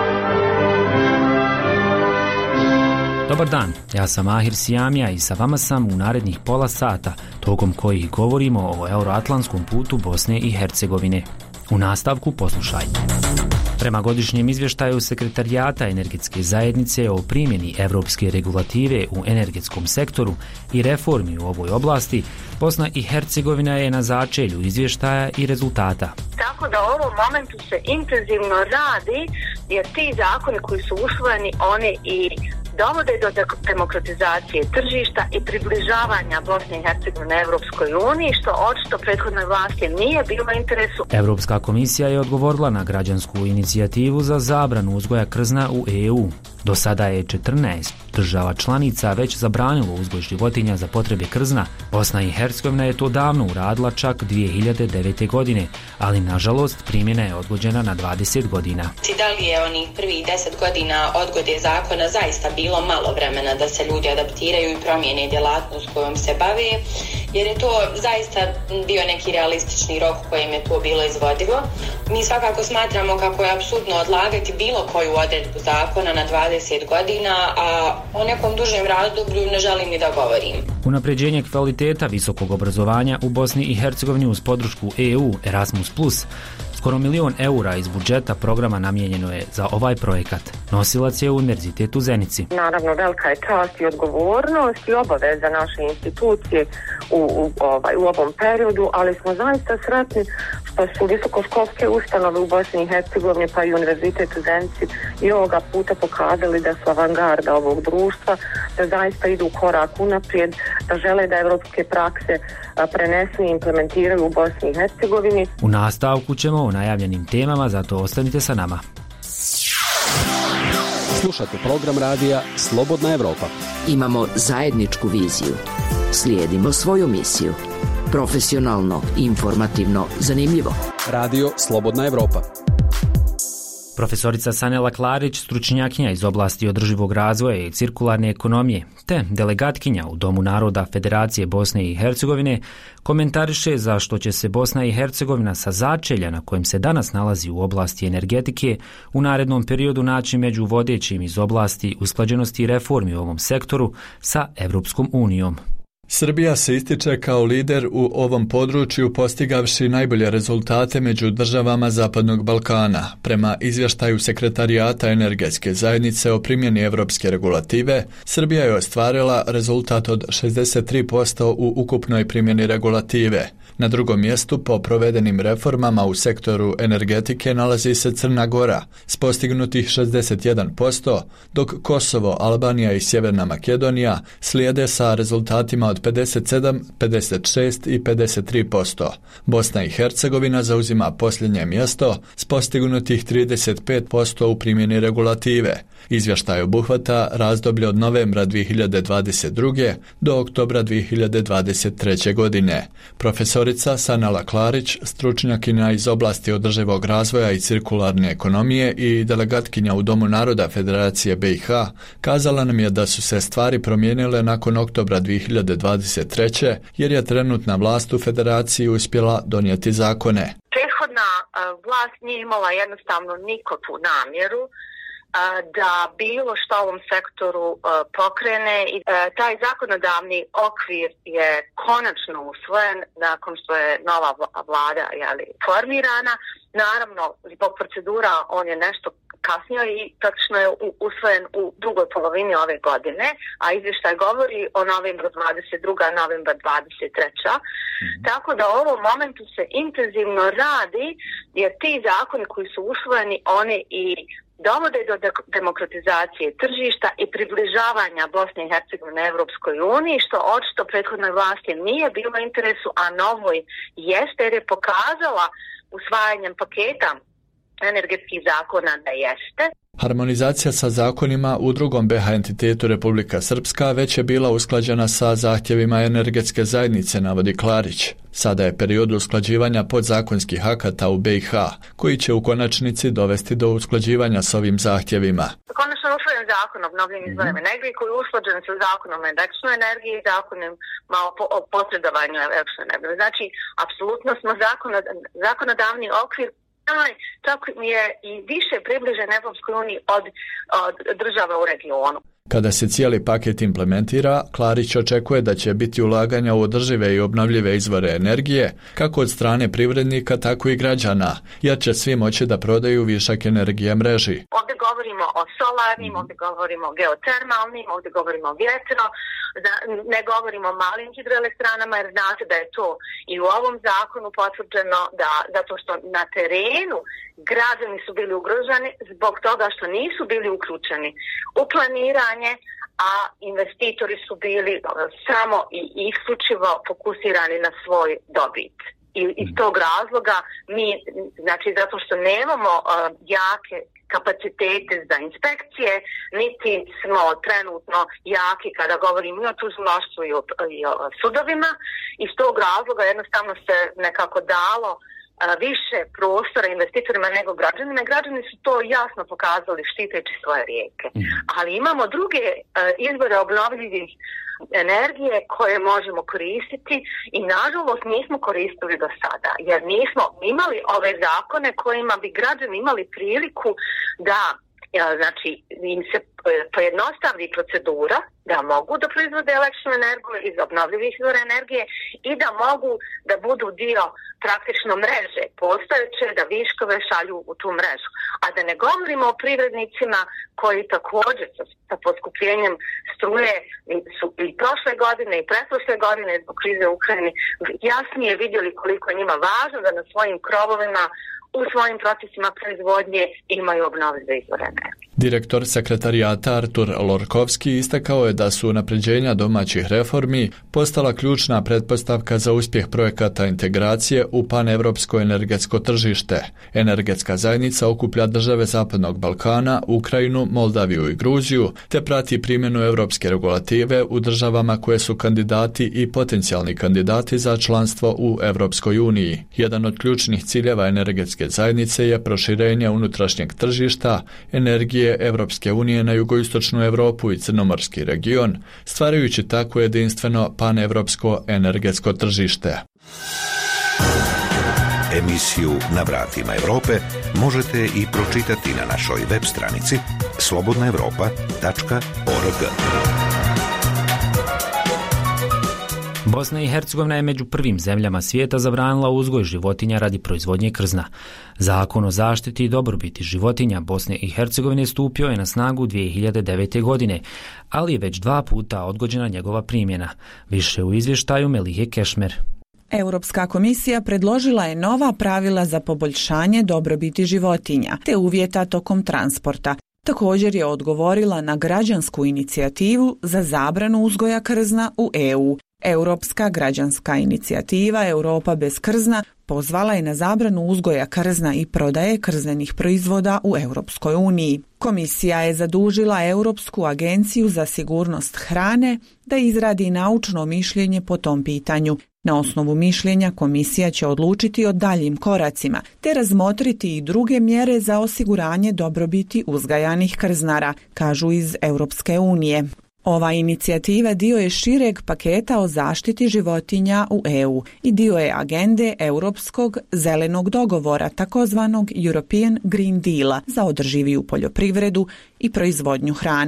Dobar dan, ja sam Ahir Sijamija i sa vama sam u narednih pola sata, tokom kojih govorimo o euroatlantskom putu Bosne i Hercegovine. U nastavku poslušajte. Prema godišnjem izvještaju Sekretarijata energetske zajednice o primjeni evropske regulative u energetskom sektoru i reformi u ovoj oblasti, Bosna i Hercegovina je na začelju izvještaja i rezultata. Tako da u ovom momentu se intenzivno radi, jer ti zakoni koji su usvojeni, oni i dovode do demokratizacije tržišta i približavanja Bosne i Hercegovine Evropskoj uniji, što očito prethodnoj vlasti nije bilo interesu. Evropska komisija je odgovorila na građansku inicijativu za zabranu uzgoja krzna u E U. Do sada je četrnaest država članica već zabranilo uzgoj životinja za potrebe krzna. Bosna i Hercegovina je to davno uradila čak dvije hiljade devete. godine, ali nažalost primjena je odgođena na dvadeset godina. Da li je onih prvih deset godina odgode zakona zaista bilo malo vremena da se ljudi adaptiraju i promijene djelatnost kojom se bave, jer je to zaista bio neki realistični rok kojim je to bilo izvodivo. Mi svakako smatramo kako je apsurdno odlagati bilo koju odredbu zakona na dvadeset godina, a o nekom dužem razdoblju ne želim ni da govorim. Unapređenje kvaliteta visokog obrazovanja u Bosni i Hercegovini uz podršku E U Erasmus plus. Skoro milion eura iz budžeta programa namijenjeno je za ovaj projekat. Nosilac je Univerzitet u Zenici. Naravno, velika je čast i odgovornost i obaveza naše institucije u, u, ovaj, u ovom periodu, ali smo zaista sretni što su visokoškolske ustanove u Bosni i Hercegovini pa i Univerzitet u Zenici i ovoga puta pokazali da su avangarda ovog društva, da zaista idu korak unaprijed, da žele da evropske prakse prenesu i implementiraju u Bosni i Hercegovini. U nastavku ćemo o najavljenim temama, zato ostanite sa nama. Slušate program radija Slobodna Evropa. Imamo zajedničku viziju. Slijedimo svoju misiju. Profesionalno, informativno, zanimljivo. Radio Slobodna Evropa. Profesorica Sanela Klarić, stručnjakinja iz oblasti održivog razvoja i cirkularne ekonomije, te delegatkinja u Domu naroda Federacije Bosne i Hercegovine, komentariše zašto će se Bosna i Hercegovina sa začelja na kojem se danas nalazi u oblasti energetike u narednom periodu naći među vodećim iz oblasti usklađenosti i reformi u ovom sektoru sa Evropskom unijom. Srbija se ističe kao lider u ovom području postigavši najbolje rezultate među državama Zapadnog Balkana. Prema izvještaju Sekretarijata energetske zajednice o primjeni evropske regulative, Srbija je ostvarila rezultat od šezdeset tri posto u ukupnoj primjeni regulative. Na drugom mjestu po provedenim reformama u sektoru energetike nalazi se Crna Gora s postignutih šezdeset jedan posto, dok Kosovo, Albanija i Sjeverna Makedonija slijede sa rezultatima od pedeset sedam, pedeset šest i pedeset tri posto. Bosna i Hercegovina zauzima posljednje mjesto s postignutih trideset pet posto u primjeni regulative. Izvještaj obuhvata razdoblje od novembra dvije hiljade dvadeset druge. do oktobra dvije hiljade dvadeset treće. godine. Profesorica Sanela Klarić, stručnjakinja iz oblasti održivog razvoja i cirkularne ekonomije i delegatkinja u Domu naroda Federacije B i H, kazala nam je da su se stvari promijenile nakon oktobra dvije hiljade dvadeset treće. jer je trenutna vlast u Federaciji uspjela donijeti zakone. Prethodna vlast nije imala jednostavno nikakvu namjeru da bilo što u ovom sektoru pokrene i taj zakonodavni okvir je konačno usvojen nakon što je nova vlada jeli, formirana. Naravno, zbog procedura on je nešto kasnio i praktično je usvojen u drugoj polovini ove godine, a izvještaj govori o novembru dvadeset druga, novembar dvadeset treća. Mm-hmm. Tako da u ovom momentu se intenzivno radi, jer ti zakoni koji su usvojeni, oni i dovode do de- demokratizacije tržišta i približavanja Bosne i Hercegovine Evropskoj uniji, što očito prethodnoj vlasti nije bilo u interesu, a novoj jeste, jer je pokazala usvajanjem paketa energetskih zakona da jeste. Harmonizacija sa zakonima u drugom be ha entitetu Republika Srpska već je bila usklađena sa zahtjevima energetske zajednice, navodi Klarić. Sada je period usklađivanja podzakonskih akata u be i ha, koji će u konačnici dovesti do usklađivanja s ovim zahtjevima. Konačno usvojen zakon o obnovljivim izvorima energije koji je usklađen sa zakonom o električnoj energiji i zakonom o posredovanju električne energije. Znači, apsolutno smo zakonodavni okvir čak je i više približen Evropskoj uniji od, od država u regionu. Kada se cijeli paket implementira, Klarić očekuje da će biti ulaganja u održive i obnovljive izvore energije, kako od strane privrednika, tako i građana, jer će svi moći da prodaju višak energije mreži. Ovdje govorimo o solarnim, ovdje govorimo o geotermalnim, ovdje govorimo o vjetro, ne govorimo o malim hidroelektranama, jer znate da je to i u ovom zakonu potvrđeno, da, zato što na terenu građani su bili ugroženi zbog toga što nisu bili uključeni u planiranje, a investitori su bili samo i isključivo fokusirani na svoj dobit. I iz tog razloga mi, znači zato što nemamo uh, jake kapacitete za inspekcije, niti smo trenutno jaki kada govorimo i o tužilaštvu i o, i o sudovima, iz tog razloga jednostavno se nekako dalo više prostora investitorima nego građanima. Građani su to jasno pokazali štiteći svoje rijeke. Ali imamo druge izvore obnovljivih energije koje možemo koristiti i nažalost nismo koristili do sada, jer nismo imali ove zakone kojima bi građani imali priliku da znači im se pojednostavi procedura da mogu da proizvode električnu energiju iz obnovljivih izvora energije i da mogu da budu dio praktično mreže postojeće, da viškove šalju u tu mrežu. A da ne govorimo o privrednicima koji također sa poskupljenjem struje su i prošle godine i pretprošle godine zbog krize u Ukrajini jasnije vidjeli koliko je njima važno da na svojim krovovima u svojim procesima proizvodnje imaju obnovljive izvore energije. Direktor sekretarijata Artur Lorkovski istakao je da su unapređenja domaćih reformi postala ključna pretpostavka za uspjeh projekata integracije u panevropsko energetsko tržište. Energetska zajednica okuplja države Zapadnog Balkana, Ukrajinu, Moldaviju i Gruziju, te prati primjenu europske regulative u državama koje su kandidati i potencijalni kandidati za članstvo u Europskoj uniji. Jedan od ključnih ciljeva energetske zajednice je proširenje unutrašnjeg tržišta energije Evropske unije na jugoistočnu Europu i crnomorski region, stvarajući tako jedinstveno panevropsko energetsko tržište. Emisiju Na vratima Europe možete i pročitati na našoj web stranici slobodna europa tačka org. Bosna i Hercegovina je među prvim zemljama svijeta zabranila uzgoj životinja radi proizvodnje krzna. Zakon o zaštiti i dobrobiti životinja Bosne i Hercegovine stupio je na snagu dvije hiljade devete. godine, ali je već dva puta odgođena njegova primjena. Više u izvještaju Melike Kešmer. Europska komisija predložila je nova pravila za poboljšanje dobrobiti životinja te uvjeta tokom transporta. Također je odgovorila na građansku inicijativu za zabranu uzgoja krzna u E U. Europska građanska inicijativa Europa bez krzna pozvala je na zabranu uzgoja krzna i prodaje krznenih proizvoda u Europskoj uniji. Komisija je zadužila Europsku agenciju za sigurnost hrane da izradi naučno mišljenje po tom pitanju. Na osnovu mišljenja komisija će odlučiti o daljim koracima te razmotriti i druge mjere za osiguranje dobrobiti uzgajanih krznara, kažu iz Europske unije. Ova inicijativa dio je šireg paketa o zaštiti životinja u E U i dio je agende Europskog zelenog dogovora, takozvanog European Green Deala za održiviju poljoprivredu i proizvodnju hrane.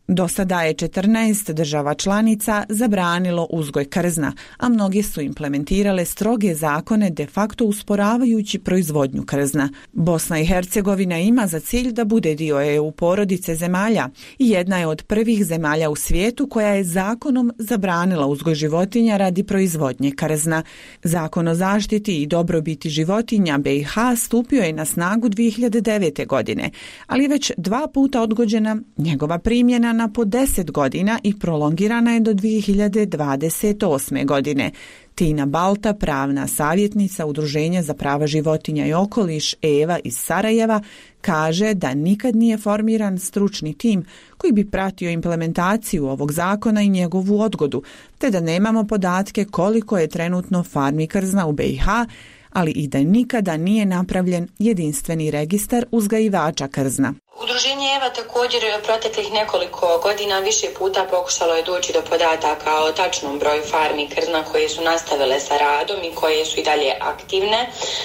Do sada je četrnaest država članica zabranilo uzgoj krzna, a mnoge su implementirale stroge zakone de facto usporavajući proizvodnju krzna. Bosna i Hercegovina ima za cilj da bude dio E U porodice zemalja i jedna je od prvih zemalja u svijetu koja je zakonom zabranila uzgoj životinja radi proizvodnje krzna. Zakon o zaštiti i dobrobiti životinja B i H stupio je na snagu dvije hiljade devete. godine, ali već dva puta odgođena njegova primjena na po deset godina i prolongirana je do dvije hiljade dvadeset osme. godine. Tina Balta, pravna savjetnica Udruženja za prava životinja i okoliš Eva iz Sarajeva, kaže da nikad nije formiran stručni tim koji bi pratio implementaciju ovog zakona i njegovu odgodu, te da nemamo podatke koliko je trenutno farmi krzna u B i H, ali i da nikada nije napravljen jedinstveni registar uzgajivača krzna. Udruženje Eva također proteklih nekoliko godina više puta pokušalo je doći do podataka o tačnom broju farmi krzna koje su nastavile sa radom i koje su i dalje aktivne.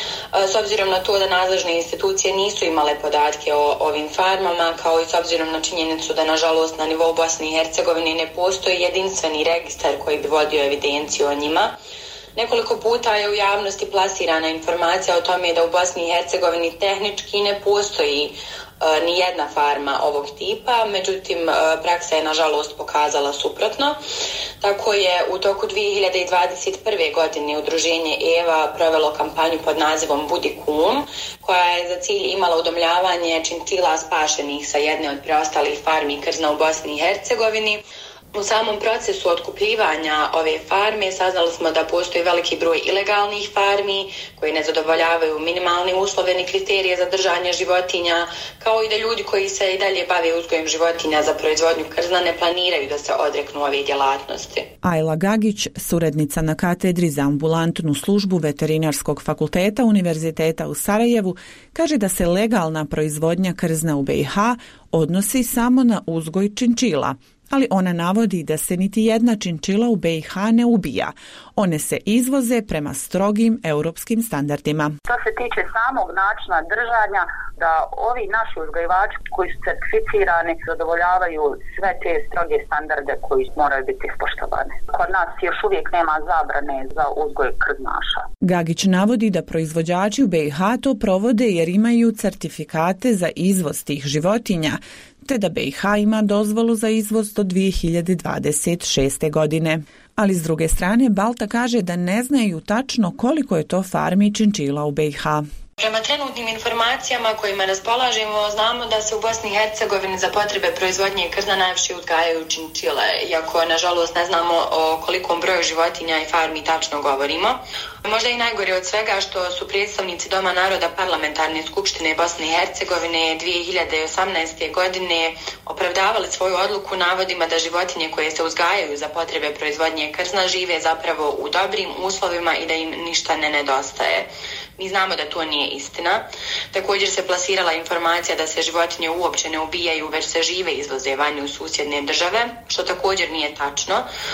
S obzirom na to da nadležne institucije nisu imale podatke o ovim farmama, kao i s obzirom na činjenicu da nažalost na nivou Bosne i Hercegovine ne postoji jedinstveni registar koji bi vodio evidenciju o njima. Nekoliko puta je u javnosti plasirana informacija o tome da u Bosni i Hercegovini tehnički ne postoji e, ni jedna farma ovog tipa, međutim e, praksa je nažalost pokazala suprotno. Tako je u toku dvije hiljade dvadeset prve. godine Udruženje Eva provelo kampanju pod nazivom Budi kum, koja je za cilj imala udomljavanje činčila spašenih sa jedne od preostalih farmi krzna u Bosni i Hercegovini. U samom procesu otkupljivanja ove farme saznali smo da postoji veliki broj ilegalnih farmi koji ne zadovoljavaju minimalne uslove ni kriterije za držanje životinja, kao i da ljudi koji se i dalje bave uzgojem životinja za proizvodnju krzna ne planiraju da se odreknu ove djelatnosti. Ajla Gagić, suradnica na katedri za ambulantnu službu Veterinarskog fakulteta Univerziteta u Sarajevu, kaže da se legalna proizvodnja krzna u B i H odnosi samo na uzgoj činčila, ali ona navodi da se niti jedna činčila u B i H ne ubija. One se izvoze prema strogim europskim standardima. Što se tiče samog načina držanja, da ovi naši uzgajivači koji su certificirani zadovoljavaju sve te stroge standarde koji moraju biti ispoštovane. Kod nas još uvijek nema zabrane za uzgoj krznaša. Gagić navodi da proizvođači u B i H to provode jer imaju certifikate za izvoz tih životinja, te da B i H ima dozvolu za izvoz do dvije hiljade dvadeset šeste. godine. Ali s druge strane Balta kaže da ne znaju tačno koliko je to farmi činčila u B i H. Prema trenutnim informacijama kojima raspolažemo, znamo da se u Bosni i Hercegovini za potrebe proizvodnje krzna najviše uzgajaju činčile, iako nažalost ne znamo o kolikom broju životinja i farmi tačno govorimo. Možda i najgore od svega što su predstavnici Doma naroda Parlamentarne skupštine Bosne i Hercegovine dvije hiljade osamnaeste. godine opravdavali svoju odluku navodima da životinje koje se uzgajaju za potrebe proizvodnje krzna žive zapravo u dobrim uslovima i da im ništa ne nedostaje. Mi znamo da to nije istina. Također se plasirala informacija da se životinje uopće ne ubijaju, već se žive izvoze vani u susjedne države, što također nije tačno.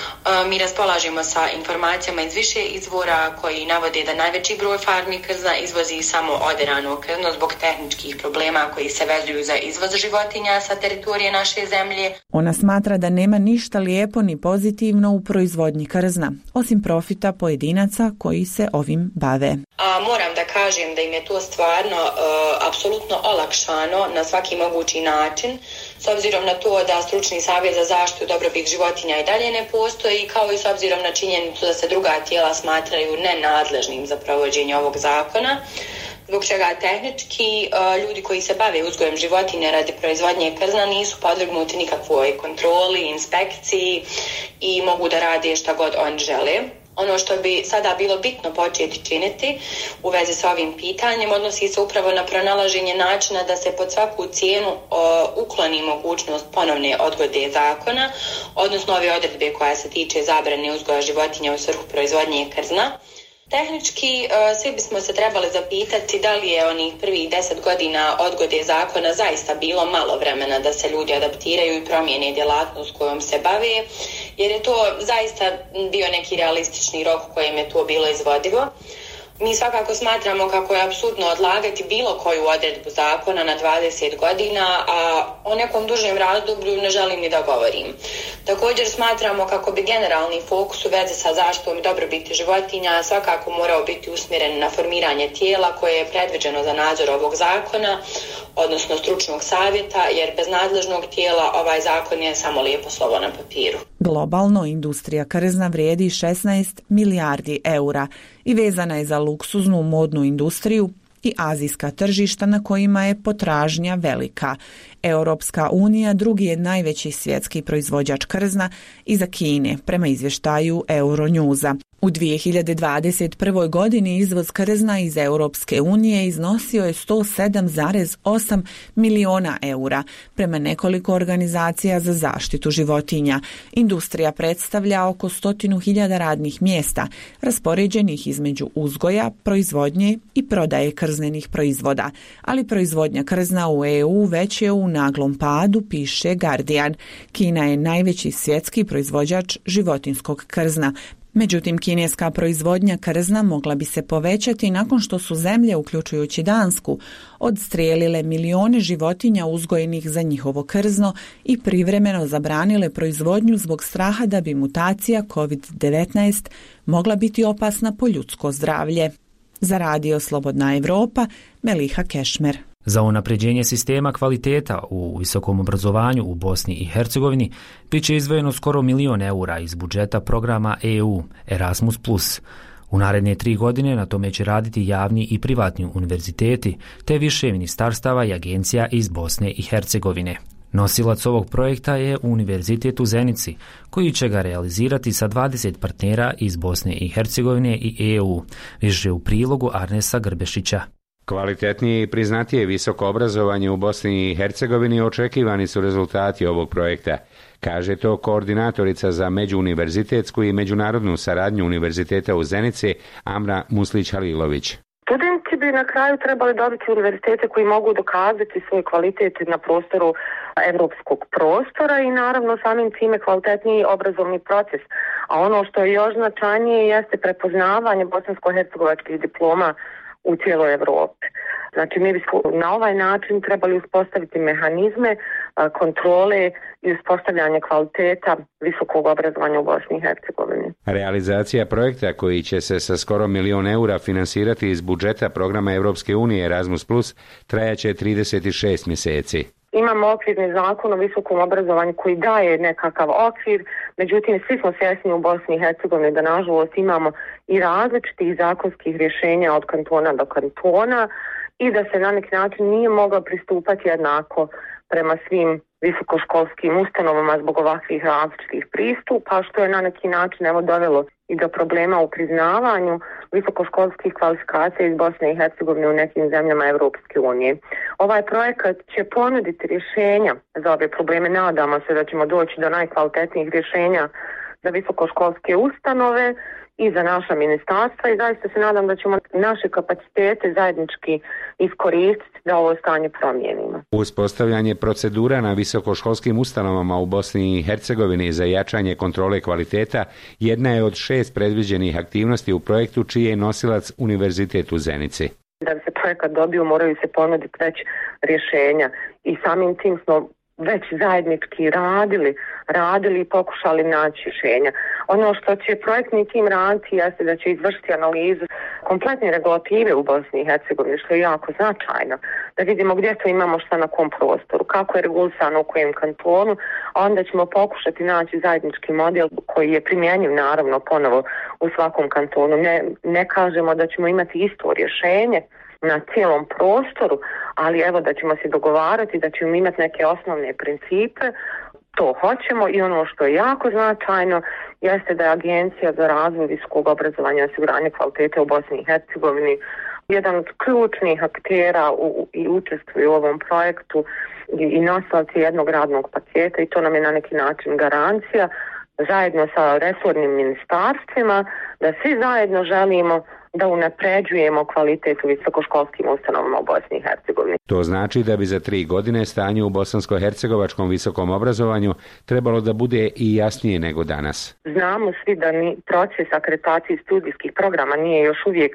Mi raspolažemo sa informacijama iz više izvora koji navode da najveći broj farmi krzna izvozi samo oderano krzno zbog tehničkih problema koji se vezuju za izvoz životinja sa teritorije naše zemlje. Ona smatra da nema ništa lijepo ni pozitivno u proizvodnji krzna, osim profita pojedinaca koji se ovim bave. A, moram da kažem da im je to stvarno uh, apsolutno olakšano na svaki mogući način, s obzirom na to da stručni savjet za zaštitu dobrobit životinja i dalje ne postoji, kao i s obzirom na činjenicu da se druga tijela smatraju nenadležnim za provođenje ovog zakona, zbog čega tehnički uh, ljudi koji se bave uzgojem životinja radi proizvodnje krzna nisu podvrgnuti nikakvoj kontroli, inspekciji i mogu da rade šta god oni žele. Ono što bi sada bilo bitno početi činiti u vezi s ovim pitanjem odnosi se upravo na pronalaženje načina da se pod svaku cijenu o, ukloni mogućnost ponovne odgode zakona, odnosno ove odredbe koja se tiče zabrane uzgoja životinja u svrhu proizvodnje krzna. Tehnički svi bismo se trebali zapitati da li je onih prvih deset godina odgode zakona zaista bilo malo vremena da se ljudi adaptiraju i promijene djelatnost kojom se bave, jer je to zaista bio neki realistični rok u kojem je to bilo izvodivo. Mi svakako smatramo kako je apsurdno odlagati bilo koju odredbu zakona na dvadeset godina, a o nekom dužem razdoblju ne želim ni da govorim. Također smatramo kako bi generalni fokus u vezi sa zaštitom i dobrobiti životinja svakako morao biti usmjeren na formiranje tijela koje je predviđeno za nadzor ovog zakona, odnosno stručnog savjeta, jer bez nadležnog tijela ovaj zakon je samo lijepo slovo na papiru. Globalno industrija krzna vrijedi šesnaest milijardi eura i vezana je za luksuznu modnu industriju i azijska tržišta na kojima je potražnja velika. Europska unija drugi je najveći svjetski proizvođač krzna iza Kine, prema izvještaju Euronewsa. U dvije hiljade dvadeset prvoj. godini izvoz krzna iz Europske unije iznosio je sto sedam zarez osam miliona eura, prema nekoliko organizacija za zaštitu životinja. Industrija predstavlja oko stotinu hiljada radnih mjesta, raspoređenih između uzgoja, proizvodnje i prodaje krznenih proizvoda. Ali proizvodnja krzna u E U već je u naglom padu, piše Guardian. Kina je najveći svjetski proizvođač životinskog krzna. Međutim, kineska proizvodnja krzna mogla bi se povećati nakon što su zemlje, uključujući Dansku, odstrijelile milijone životinja uzgojenih za njihovo krzno i privremeno zabranile proizvodnju zbog straha da bi mutacija kovid devetnaest mogla biti opasna po ljudsko zdravlje. Za Radio Slobodna Evropa, Meliha Kešmer. Za unapređenje sistema kvaliteta u visokom obrazovanju u Bosni i Hercegovini biće izdvojeno skoro milion eura iz budžeta programa E U Erasmus plus. U naredne tri godine na tome će raditi javni i privatni univerziteti, te više ministarstava i agencija iz Bosne i Hercegovine. Nosilac ovog projekta je Univerzitet u Zenici, koji će ga realizirati sa dvadeset partnera iz Bosne i Hercegovine i E U, više u prilogu Arnesa Grbešića. Kvalitetnije i priznatije visoko obrazovanje u Bosni i Hercegovini očekivani su rezultati ovog projekta, kaže to koordinatorica za međuuniverzitetsku i međunarodnu saradnju Univerziteta u Zenici Amra Muslić-Halilović. Studenti bi na kraju trebali dobiti univerzitete koji mogu dokazati svoj kvalitet na prostoru evropskog prostora i naravno samim time kvalitetniji obrazovni proces. A ono što je još značajnije jeste prepoznavanje bosansko-hercegovačkih diploma u cijeloj Evropi. Znači mi bismo na ovaj način trebali uspostaviti mehanizme kontrole i uspostavljanje kvaliteta visokog obrazovanja u Bosni i Hercegovini. Realizacija projekta koji će se sa skoro milion eura finansirati iz budžeta programa Europske unije Erasmus plus trajaće trideset šest mjeseci. Imamo okvirni zakon o visokom obrazovanju koji daje nekakav okvir, međutim svi smo svjesni u Bosni i Hercegovini da nažalost imamo i različitih zakonskih rješenja od kantona do kantona i da se na neki način nije moglo pristupati jednako prema svim visokoškolskim ustanovama zbog ovakvih različitih pristupa, što je na neki način evo dovelo i do problema u priznavanju visokoškolskih kvalifikacija iz Bosne i Hercegovine u nekim zemljama Europske unije. Ovaj projekat će ponuditi rješenja za ove probleme. Nadamo se da ćemo doći do najkvalitetnijih rješenja za visokoškolske ustanove i za naša ministarstva i zaista se nadam da ćemo naše kapacitete zajednički iskoristiti da ovo stanje promijenimo. Uspostavljanje procedura na visokoškolskim ustanovama u Bosni i Hercegovini za jačanje kontrole kvaliteta jedna je od šest predviđenih aktivnosti u projektu čiji je nosilac Univerzitet u Zenici. Da bi se projekat dobio moraju se ponuditi već rješenja i samim tim smo već zajednički radili, radili i pokušali naći rješenja. Ono što će projektni tim raditi jeste da će izvršiti analizu kompletne regulative u Bosni i Hercegovini, što je jako značajno. Da vidimo gdje to imamo šta na kom prostoru, kako je regulisano u kojem kantonu, a onda ćemo pokušati naći zajednički model koji je primjenjiv naravno ponovo u svakom kantonu. Ne, ne kažemo da ćemo imati isto rješenje na cijelom prostoru, ali evo da ćemo se dogovarati, da ćemo imati neke osnovne principe, to hoćemo i ono što je jako značajno jeste da je Agencija za razvoj visokog obrazovanja i osiguranje kvalitete u Bosni i Hercegovini jedan od ključnih aktera u, i učestvuje u ovom projektu i, i nosilac jednog radnog paketa i to nam je na neki način garancija zajedno sa resornim ministarstvima da svi zajedno želimo da unapređujemo kvalitet u visokoškolskim ustanovama u Bosni i Hercegovini. To znači da bi za tri godine stanje u bosansko-hercegovačkom visokom obrazovanju trebalo da bude i jasnije nego danas. Znamo svi da ni proces akreditacije studijskih programa nije još uvijek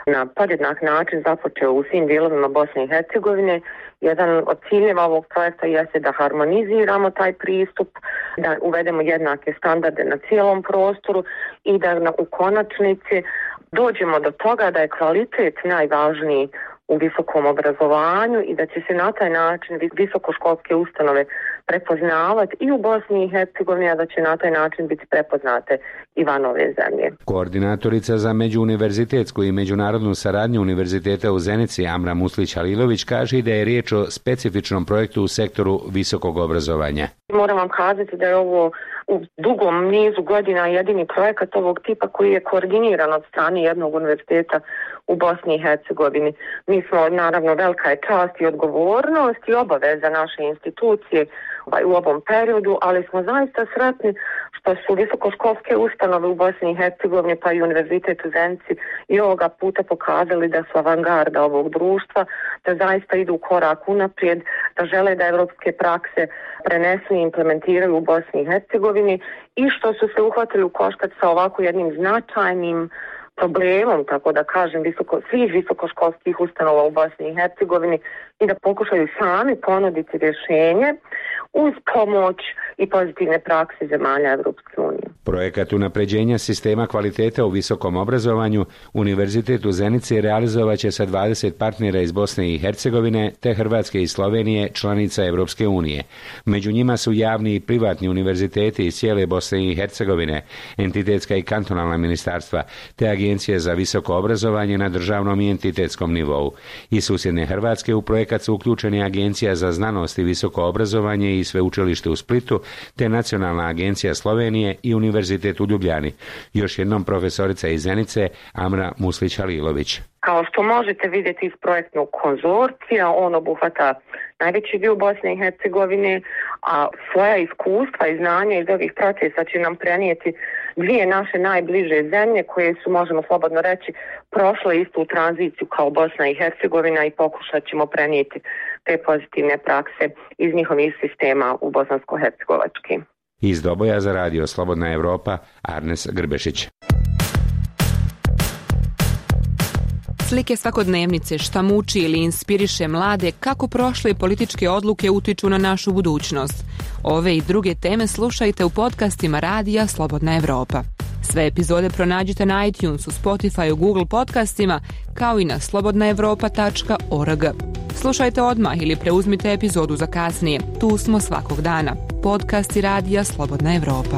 na podjednak način započeo u svim dijelovima Bosne i Hercegovine. Jedan od ciljeva ovog projekta jeste da harmoniziramo taj pristup, da uvedemo jednake standarde na cijelom prostoru i da u konačnici dođemo do toga da je kvalitet najvažniji u visokom obrazovanju i da će se na taj način visokoškolske ustanove prepoznavati i u Bosni i Hercegovini, a da će na taj način biti prepoznate i van ove zemlje. Koordinatorica za međuuniverzitetsku i međunarodnu saradnju Univerziteta u Zenici Amra Muslić-Halilović kaže da je riječ o specifičnom projektu u sektoru visokog obrazovanja. Moram vam kazati da je ovo u dugom nizu godina jedini projekat ovog tipa koji je koordiniran od strane jednog univerziteta u Bosni i Hercegovini. Mi smo, naravno, velika je čast i odgovornost i obaveza naše institucije u ovom periodu, ali smo zaista sretni što su visokoškolske ustanove u Bosni i Hercegovini pa i Univerzitet u Zenici i ovoga puta pokazali da su avangarda ovog društva, da zaista idu korak unaprijed, da žele da evropske prakse prenesu i implementiraju u Bosni i Hercegovini i što su se uhvatili u koštac sa ovako jednim značajnim problemom, tako da kažem, visoko, svih visokoškolskih ustanova u Bosni i Hercegovini i da pokušaju sami ponuditi rješenje uz pomoć i pozitivne prakse zemalja Evropske unije. Projekat unapređenja sistema kvaliteta u visokom obrazovanju Univerzitet u Zenici realizovat će sa dvadeset partnera iz Bosne i Hercegovine te Hrvatske i Slovenije, članica Evropske unije. Među njima su javni i privatni univerziteti iz cijele Bosne i Hercegovine, entitetska i kantonalna ministarstva te agencije za visoko obrazovanje na državnom i entitetskom nivou. Iz susjedne Hrvatske u projekat su uključeni Agencija za znanost i visoko obrazovanje i sveučilište u Splitu te Nacionalna agencija Slovenije i Univerzitet u Ljubljani. Još jednom profesorica iz Zenice Amra Muslić-Halilović. Kao što možete vidjeti iz projektnog konzorcija, on obuhvata najveći dio Bosne i Hercegovine, a svoja iskustva i znanja iz ovih procesa će nam prenijeti dvije naše najbliže zemlje koje su, možemo slobodno reći, prošle istu tranziciju kao Bosna i Hercegovina i pokušat ćemo prenijeti te pozitivne prakse iz njihovih sistema u bosansko-hercegovački. Iz Doboja za radio Slobodna Evropa, Arnes Grbešić. Slike svakodnevnice, šta muči ili inspiriše mlade, kako prošle političke odluke utiču na našu budućnost. Ove i druge teme slušajte u podcastima radija Slobodna Evropa. Sve epizode pronađite na iTunesu, Spotify, Google podcastima, kao i na slobodna evropa tačka org. Slušajte odmah ili preuzmite epizodu za kasnije. Tu smo svakog dana. Podcasti radija Slobodna Evropa.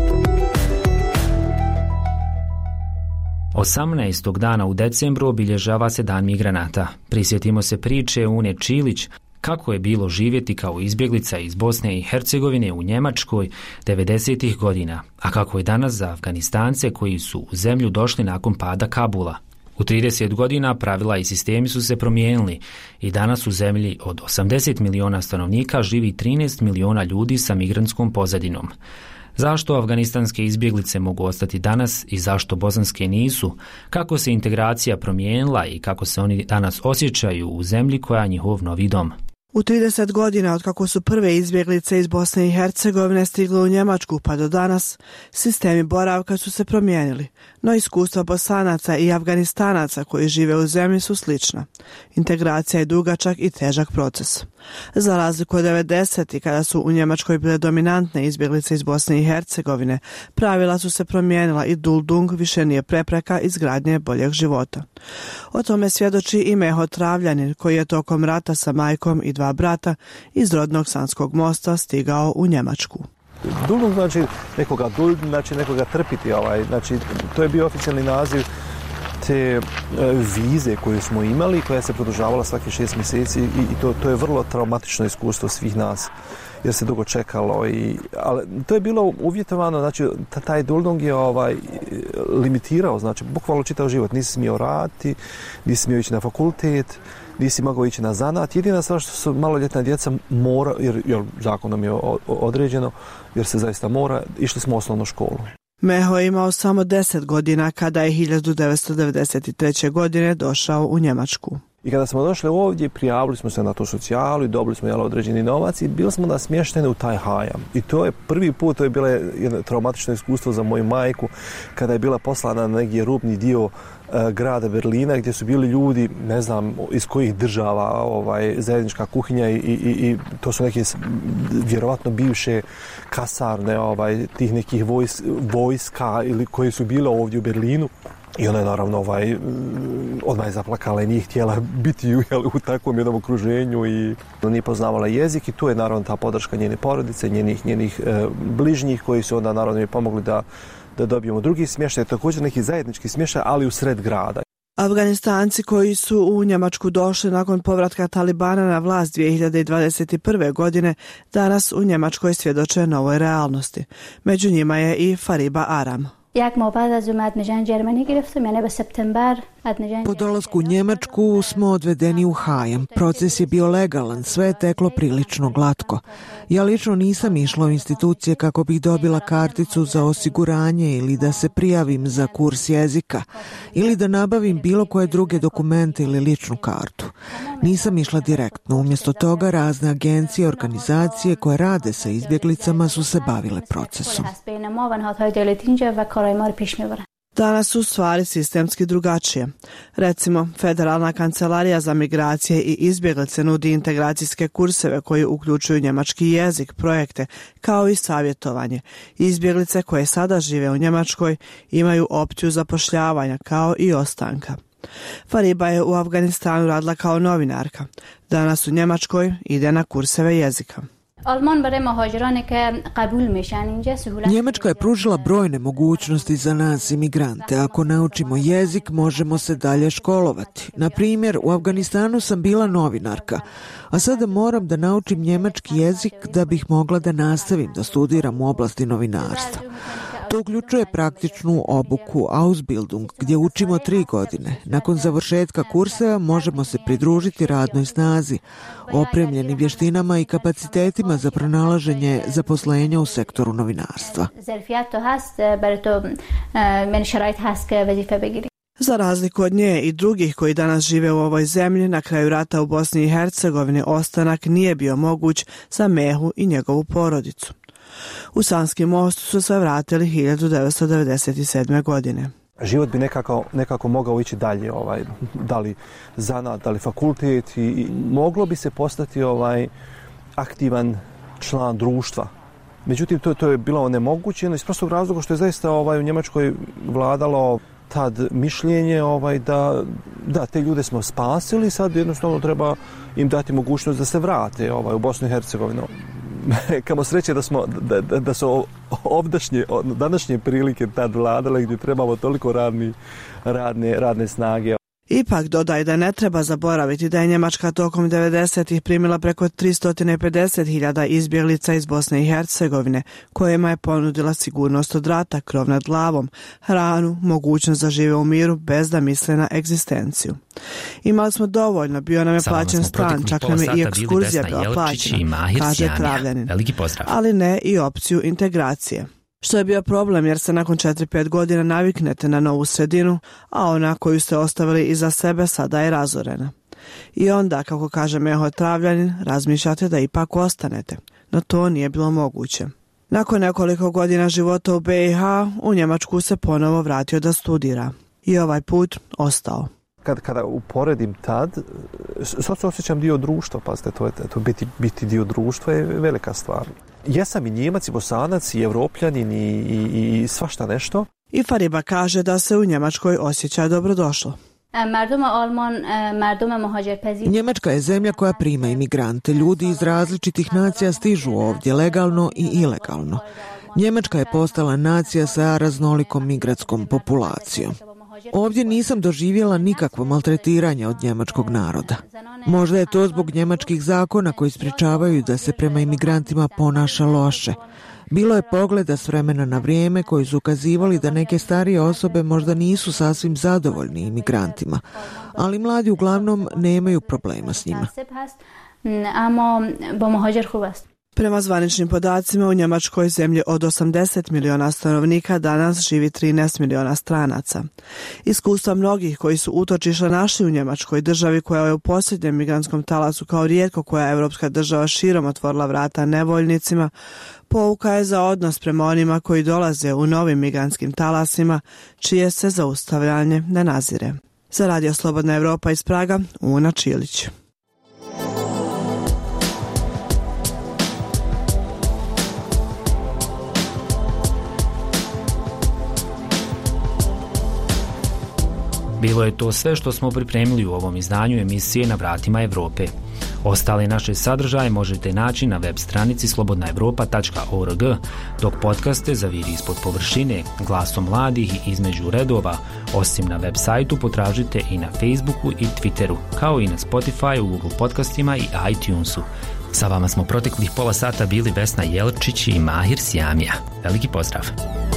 osamnaestog dana u decembru obilježava se Dan migranata. Prisjetimo se priče Une Čilić, kako je bilo živjeti kao izbjeglica iz Bosne i Hercegovine u Njemačkoj devedesetih godina, a kako je danas za Afganistance koji su u zemlju došli nakon pada Kabula. U trideset godina pravila i sistemi su se promijenili i danas u zemlji od osamdeset miliona stanovnika živi trinaest miliona ljudi sa migrantskom pozadinom. Zašto afganistanske izbjeglice mogu ostati danas i zašto bosanske nisu? Kako se integracija promijenila i kako se oni danas osjećaju u zemlji koja je njihov novi dom? U trideset godina od kako su prve izbjeglice iz Bosne i Hercegovine stigle u Njemačku pa do danas, sistemi boravka su se promijenili, no iskustva Bosanaca i Afganistanaca koji žive u zemlji su slična. Integracija je dugačak i težak proces. Za razliku od devedesetih kada su u Njemačkoj bile dominantne izbjeglice iz Bosne i Hercegovine, pravila su se promijenila i Duldung više nije prepreka izgradnje boljeg života. O tome svjedoči i Meho Travljanin koji je tokom rata sa majkom i dva brata iz rodnog Sanskog mosta stigao u Njemačku. Duldung znači nekoga dulden, znači nekoga trpiti, ovaj, znači to je bio oficijalni naziv te e, vize koju smo imali, koja se produžavala svaki šest mjeseci i, i to, to je vrlo traumatično iskustvo svih nas jer se dugo čekalo i, ali to je bilo uvjetovano, znači taj Duldung je ovaj limitirao, znači bukvalno čitav život, nisi smio raditi, nisi smio ići na fakultet, nisi mogao ići na zanat. Jedina stvar što su maloljetna djeca mora, jer, jer zakonom je određeno, jer se zaista mora, išli smo u osnovnu školu. Meho je imao samo deset godina kada je hiljadu devetsto devedeset treće. godine došao u Njemačku. I kada smo došli ovdje, prijavili smo se na tu socijalu i dobili smo jel, određeni novac i bili smo da smješteni u taj hajam. I to je prvi put, to je bilo jedno traumatično iskustvo za moju majku, kada je bila poslana na neki rubni dio e, grada Berlina, gdje su bili ljudi, ne znam iz kojih država, ovaj, zajednička kuhinja i, i, i to su neke vjerovatno bivše kasarne ovaj, tih nekih vojs, vojska ili koji su bile ovdje u Berlinu. I ona je naravno ovaj, odmah je zaplakala i nije htjela biti jel, u takvom jednom okruženju i nije poznavala jezik i tu je naravno ta podrška njene porodice, njenih, njenih e, bližnjih koji su onda naravno mi pomogli da, da dobijemo drugi smještaj, također neki zajednički smještaj, ali u sred grada. Afganistanci koji su u Njemačku došli nakon povratka Talibana na vlast dvije hiljade dvadeset prve. godine danas u Njemačkoj svjedoče novoj realnosti. Među njima je i Fariba Aram. Po dolasku u Njemačku smo odvedeni u hajam. Proces je bio legalan, sve je teklo prilično glatko. Ja lično nisam išla u institucije kako bih dobila karticu za osiguranje ili da se prijavim za kurs jezika ili da nabavim bilo koje druge dokumente ili ličnu kartu. Nisam išla direktno, umjesto toga razne agencije i organizacije koje rade sa izbjeglicama su se bavile procesom. Danas su stvari sistemski drugačije. Recimo, Federalna kancelarija za migracije i izbjeglice nudi integracijske kurseve koji uključuju njemački jezik, projekte, kao i savjetovanje. Izbjeglice koje sada žive u Njemačkoj imaju opciju zapošljavanja kao i ostanka. Fariba je u Afganistanu radila kao novinarka. Danas u Njemačkoj ide na kurseve jezika. Njemačka je pružila brojne mogućnosti za nas imigrante. Ako naučimo jezik, možemo se dalje školovati. Na primjer, u Afganistanu sam bila novinarka, a sada moram da naučim njemački jezik da bih mogla da nastavim da studiram u oblasti novinarstva. To uključuje praktičnu obuku Ausbildung, gdje učimo tri godine. Nakon završetka kurseva možemo se pridružiti radnoj snazi, opremljeni vještinama i kapacitetima za pronalaženje zaposlenja u sektoru novinarstva. Za razliku od nje i drugih koji danas žive u ovoj zemlji, na kraju rata u Bosni i Hercegovini ostanak nije bio moguć za Mehu i njegovu porodicu. U Sanski most su se vratili hiljadu devetsto devedeset sedme. godine. Život bi nekako, nekako mogao ići dalje, ovaj, da li zanat, da li fakultet i, i moglo bi se postati ovaj, aktivan član društva. Međutim, to, to je bilo onemogućeno iz prostog razloga što je zaista ovaj, u Njemačkoj vladalo tad mišljenje ovaj, da, da te ljude smo spasili, sad jednostavno treba im dati mogućnost da se vrate ovaj, u Bosnu i Hercegovinu. Kamo sreće da smo da, da, da su ovdašnje, današnje prilike tad vladale gdje trebamo toliko radni, radne, radne snage. Ipak dodaj da ne treba zaboraviti da je Njemačka tokom devedesetih primila preko tristo pedeset hiljada izbjeglica iz Bosne i Hercegovine, kojima je ponudila sigurnost od rata, krov nad glavom, hranu, mogućnost da žive u miru bez da misle na egzistenciju. Imali smo dovoljno, bio nam je plaćen stan, čak nam je i ekskurzija bila plaćena, kaže Travljanin, ali ne i opciju integracije. Što je bio problem jer se nakon četiri pet godina naviknete na novu sredinu, a ona koju ste ostavili iza sebe sada je razorena. I onda, kako kaže Meho Travljanin, razmišljate da ipak ostanete, no to nije bilo moguće. Nakon nekoliko godina života u be i ha, u Njemačku se ponovo vratio da studira. I ovaj put ostao. Kad, kada uporedim tad, sad se osjećam dio društva, pazite, to je, to biti, biti dio društva je velika stvar. Jesam i Njemac, i Bosanac, i Evropljanin, i, i, i svašta nešto. I Fariba kaže da se u Njemačkoj osjeća dobrodošlo. Njemačka je zemlja koja prima imigrante. Ljudi iz različitih nacija stižu ovdje legalno i ilegalno. Njemačka je postala nacija sa raznolikom migratskom populacijom. Ovdje nisam doživjela nikakvo maltretiranje od njemačkog naroda. Možda je to zbog njemačkih zakona koji sprečavaju da se prema imigrantima ponaša loše. Bilo je pogleda s vremena na vrijeme koji su ukazivali da neke starije osobe možda nisu sasvim zadovoljni imigrantima, ali mladi uglavnom nemaju problema s njima. Prema zvaničnim podacima u Njemačkoj, zemlji od osamdeset miliona stanovnika, danas živi trinaest miliona stranaca. Iskustva mnogih koji su utočišta našli u Njemačkoj, državi koja je u posljednjem migrantskom talasu kao rijetko koja evropska država širom otvorila vrata nevoljnicima, pouka je za odnos prema onima koji dolaze u novim migrantskim talasima, čije se zaustavljanje ne nazire. Za Radio Slobodna Evropa iz Praga, Una Čilić. Bilo je to sve što smo pripremili u ovom izdanju emisije Na vratima Evrope. Ostale naše sadržaje možete naći na web stranici slobodna evropa tačka org, dok podcaste za Viri ispod površine, Glasom mladih i Između redova, osim na web sajtu, potražite i na Facebooku i Twitteru, kao i na Spotify, u Google podcastima i iTunesu. Sa vama smo proteklih pola sata bili Vesna Jelčić i Mahir Sjamija. Veliki pozdrav!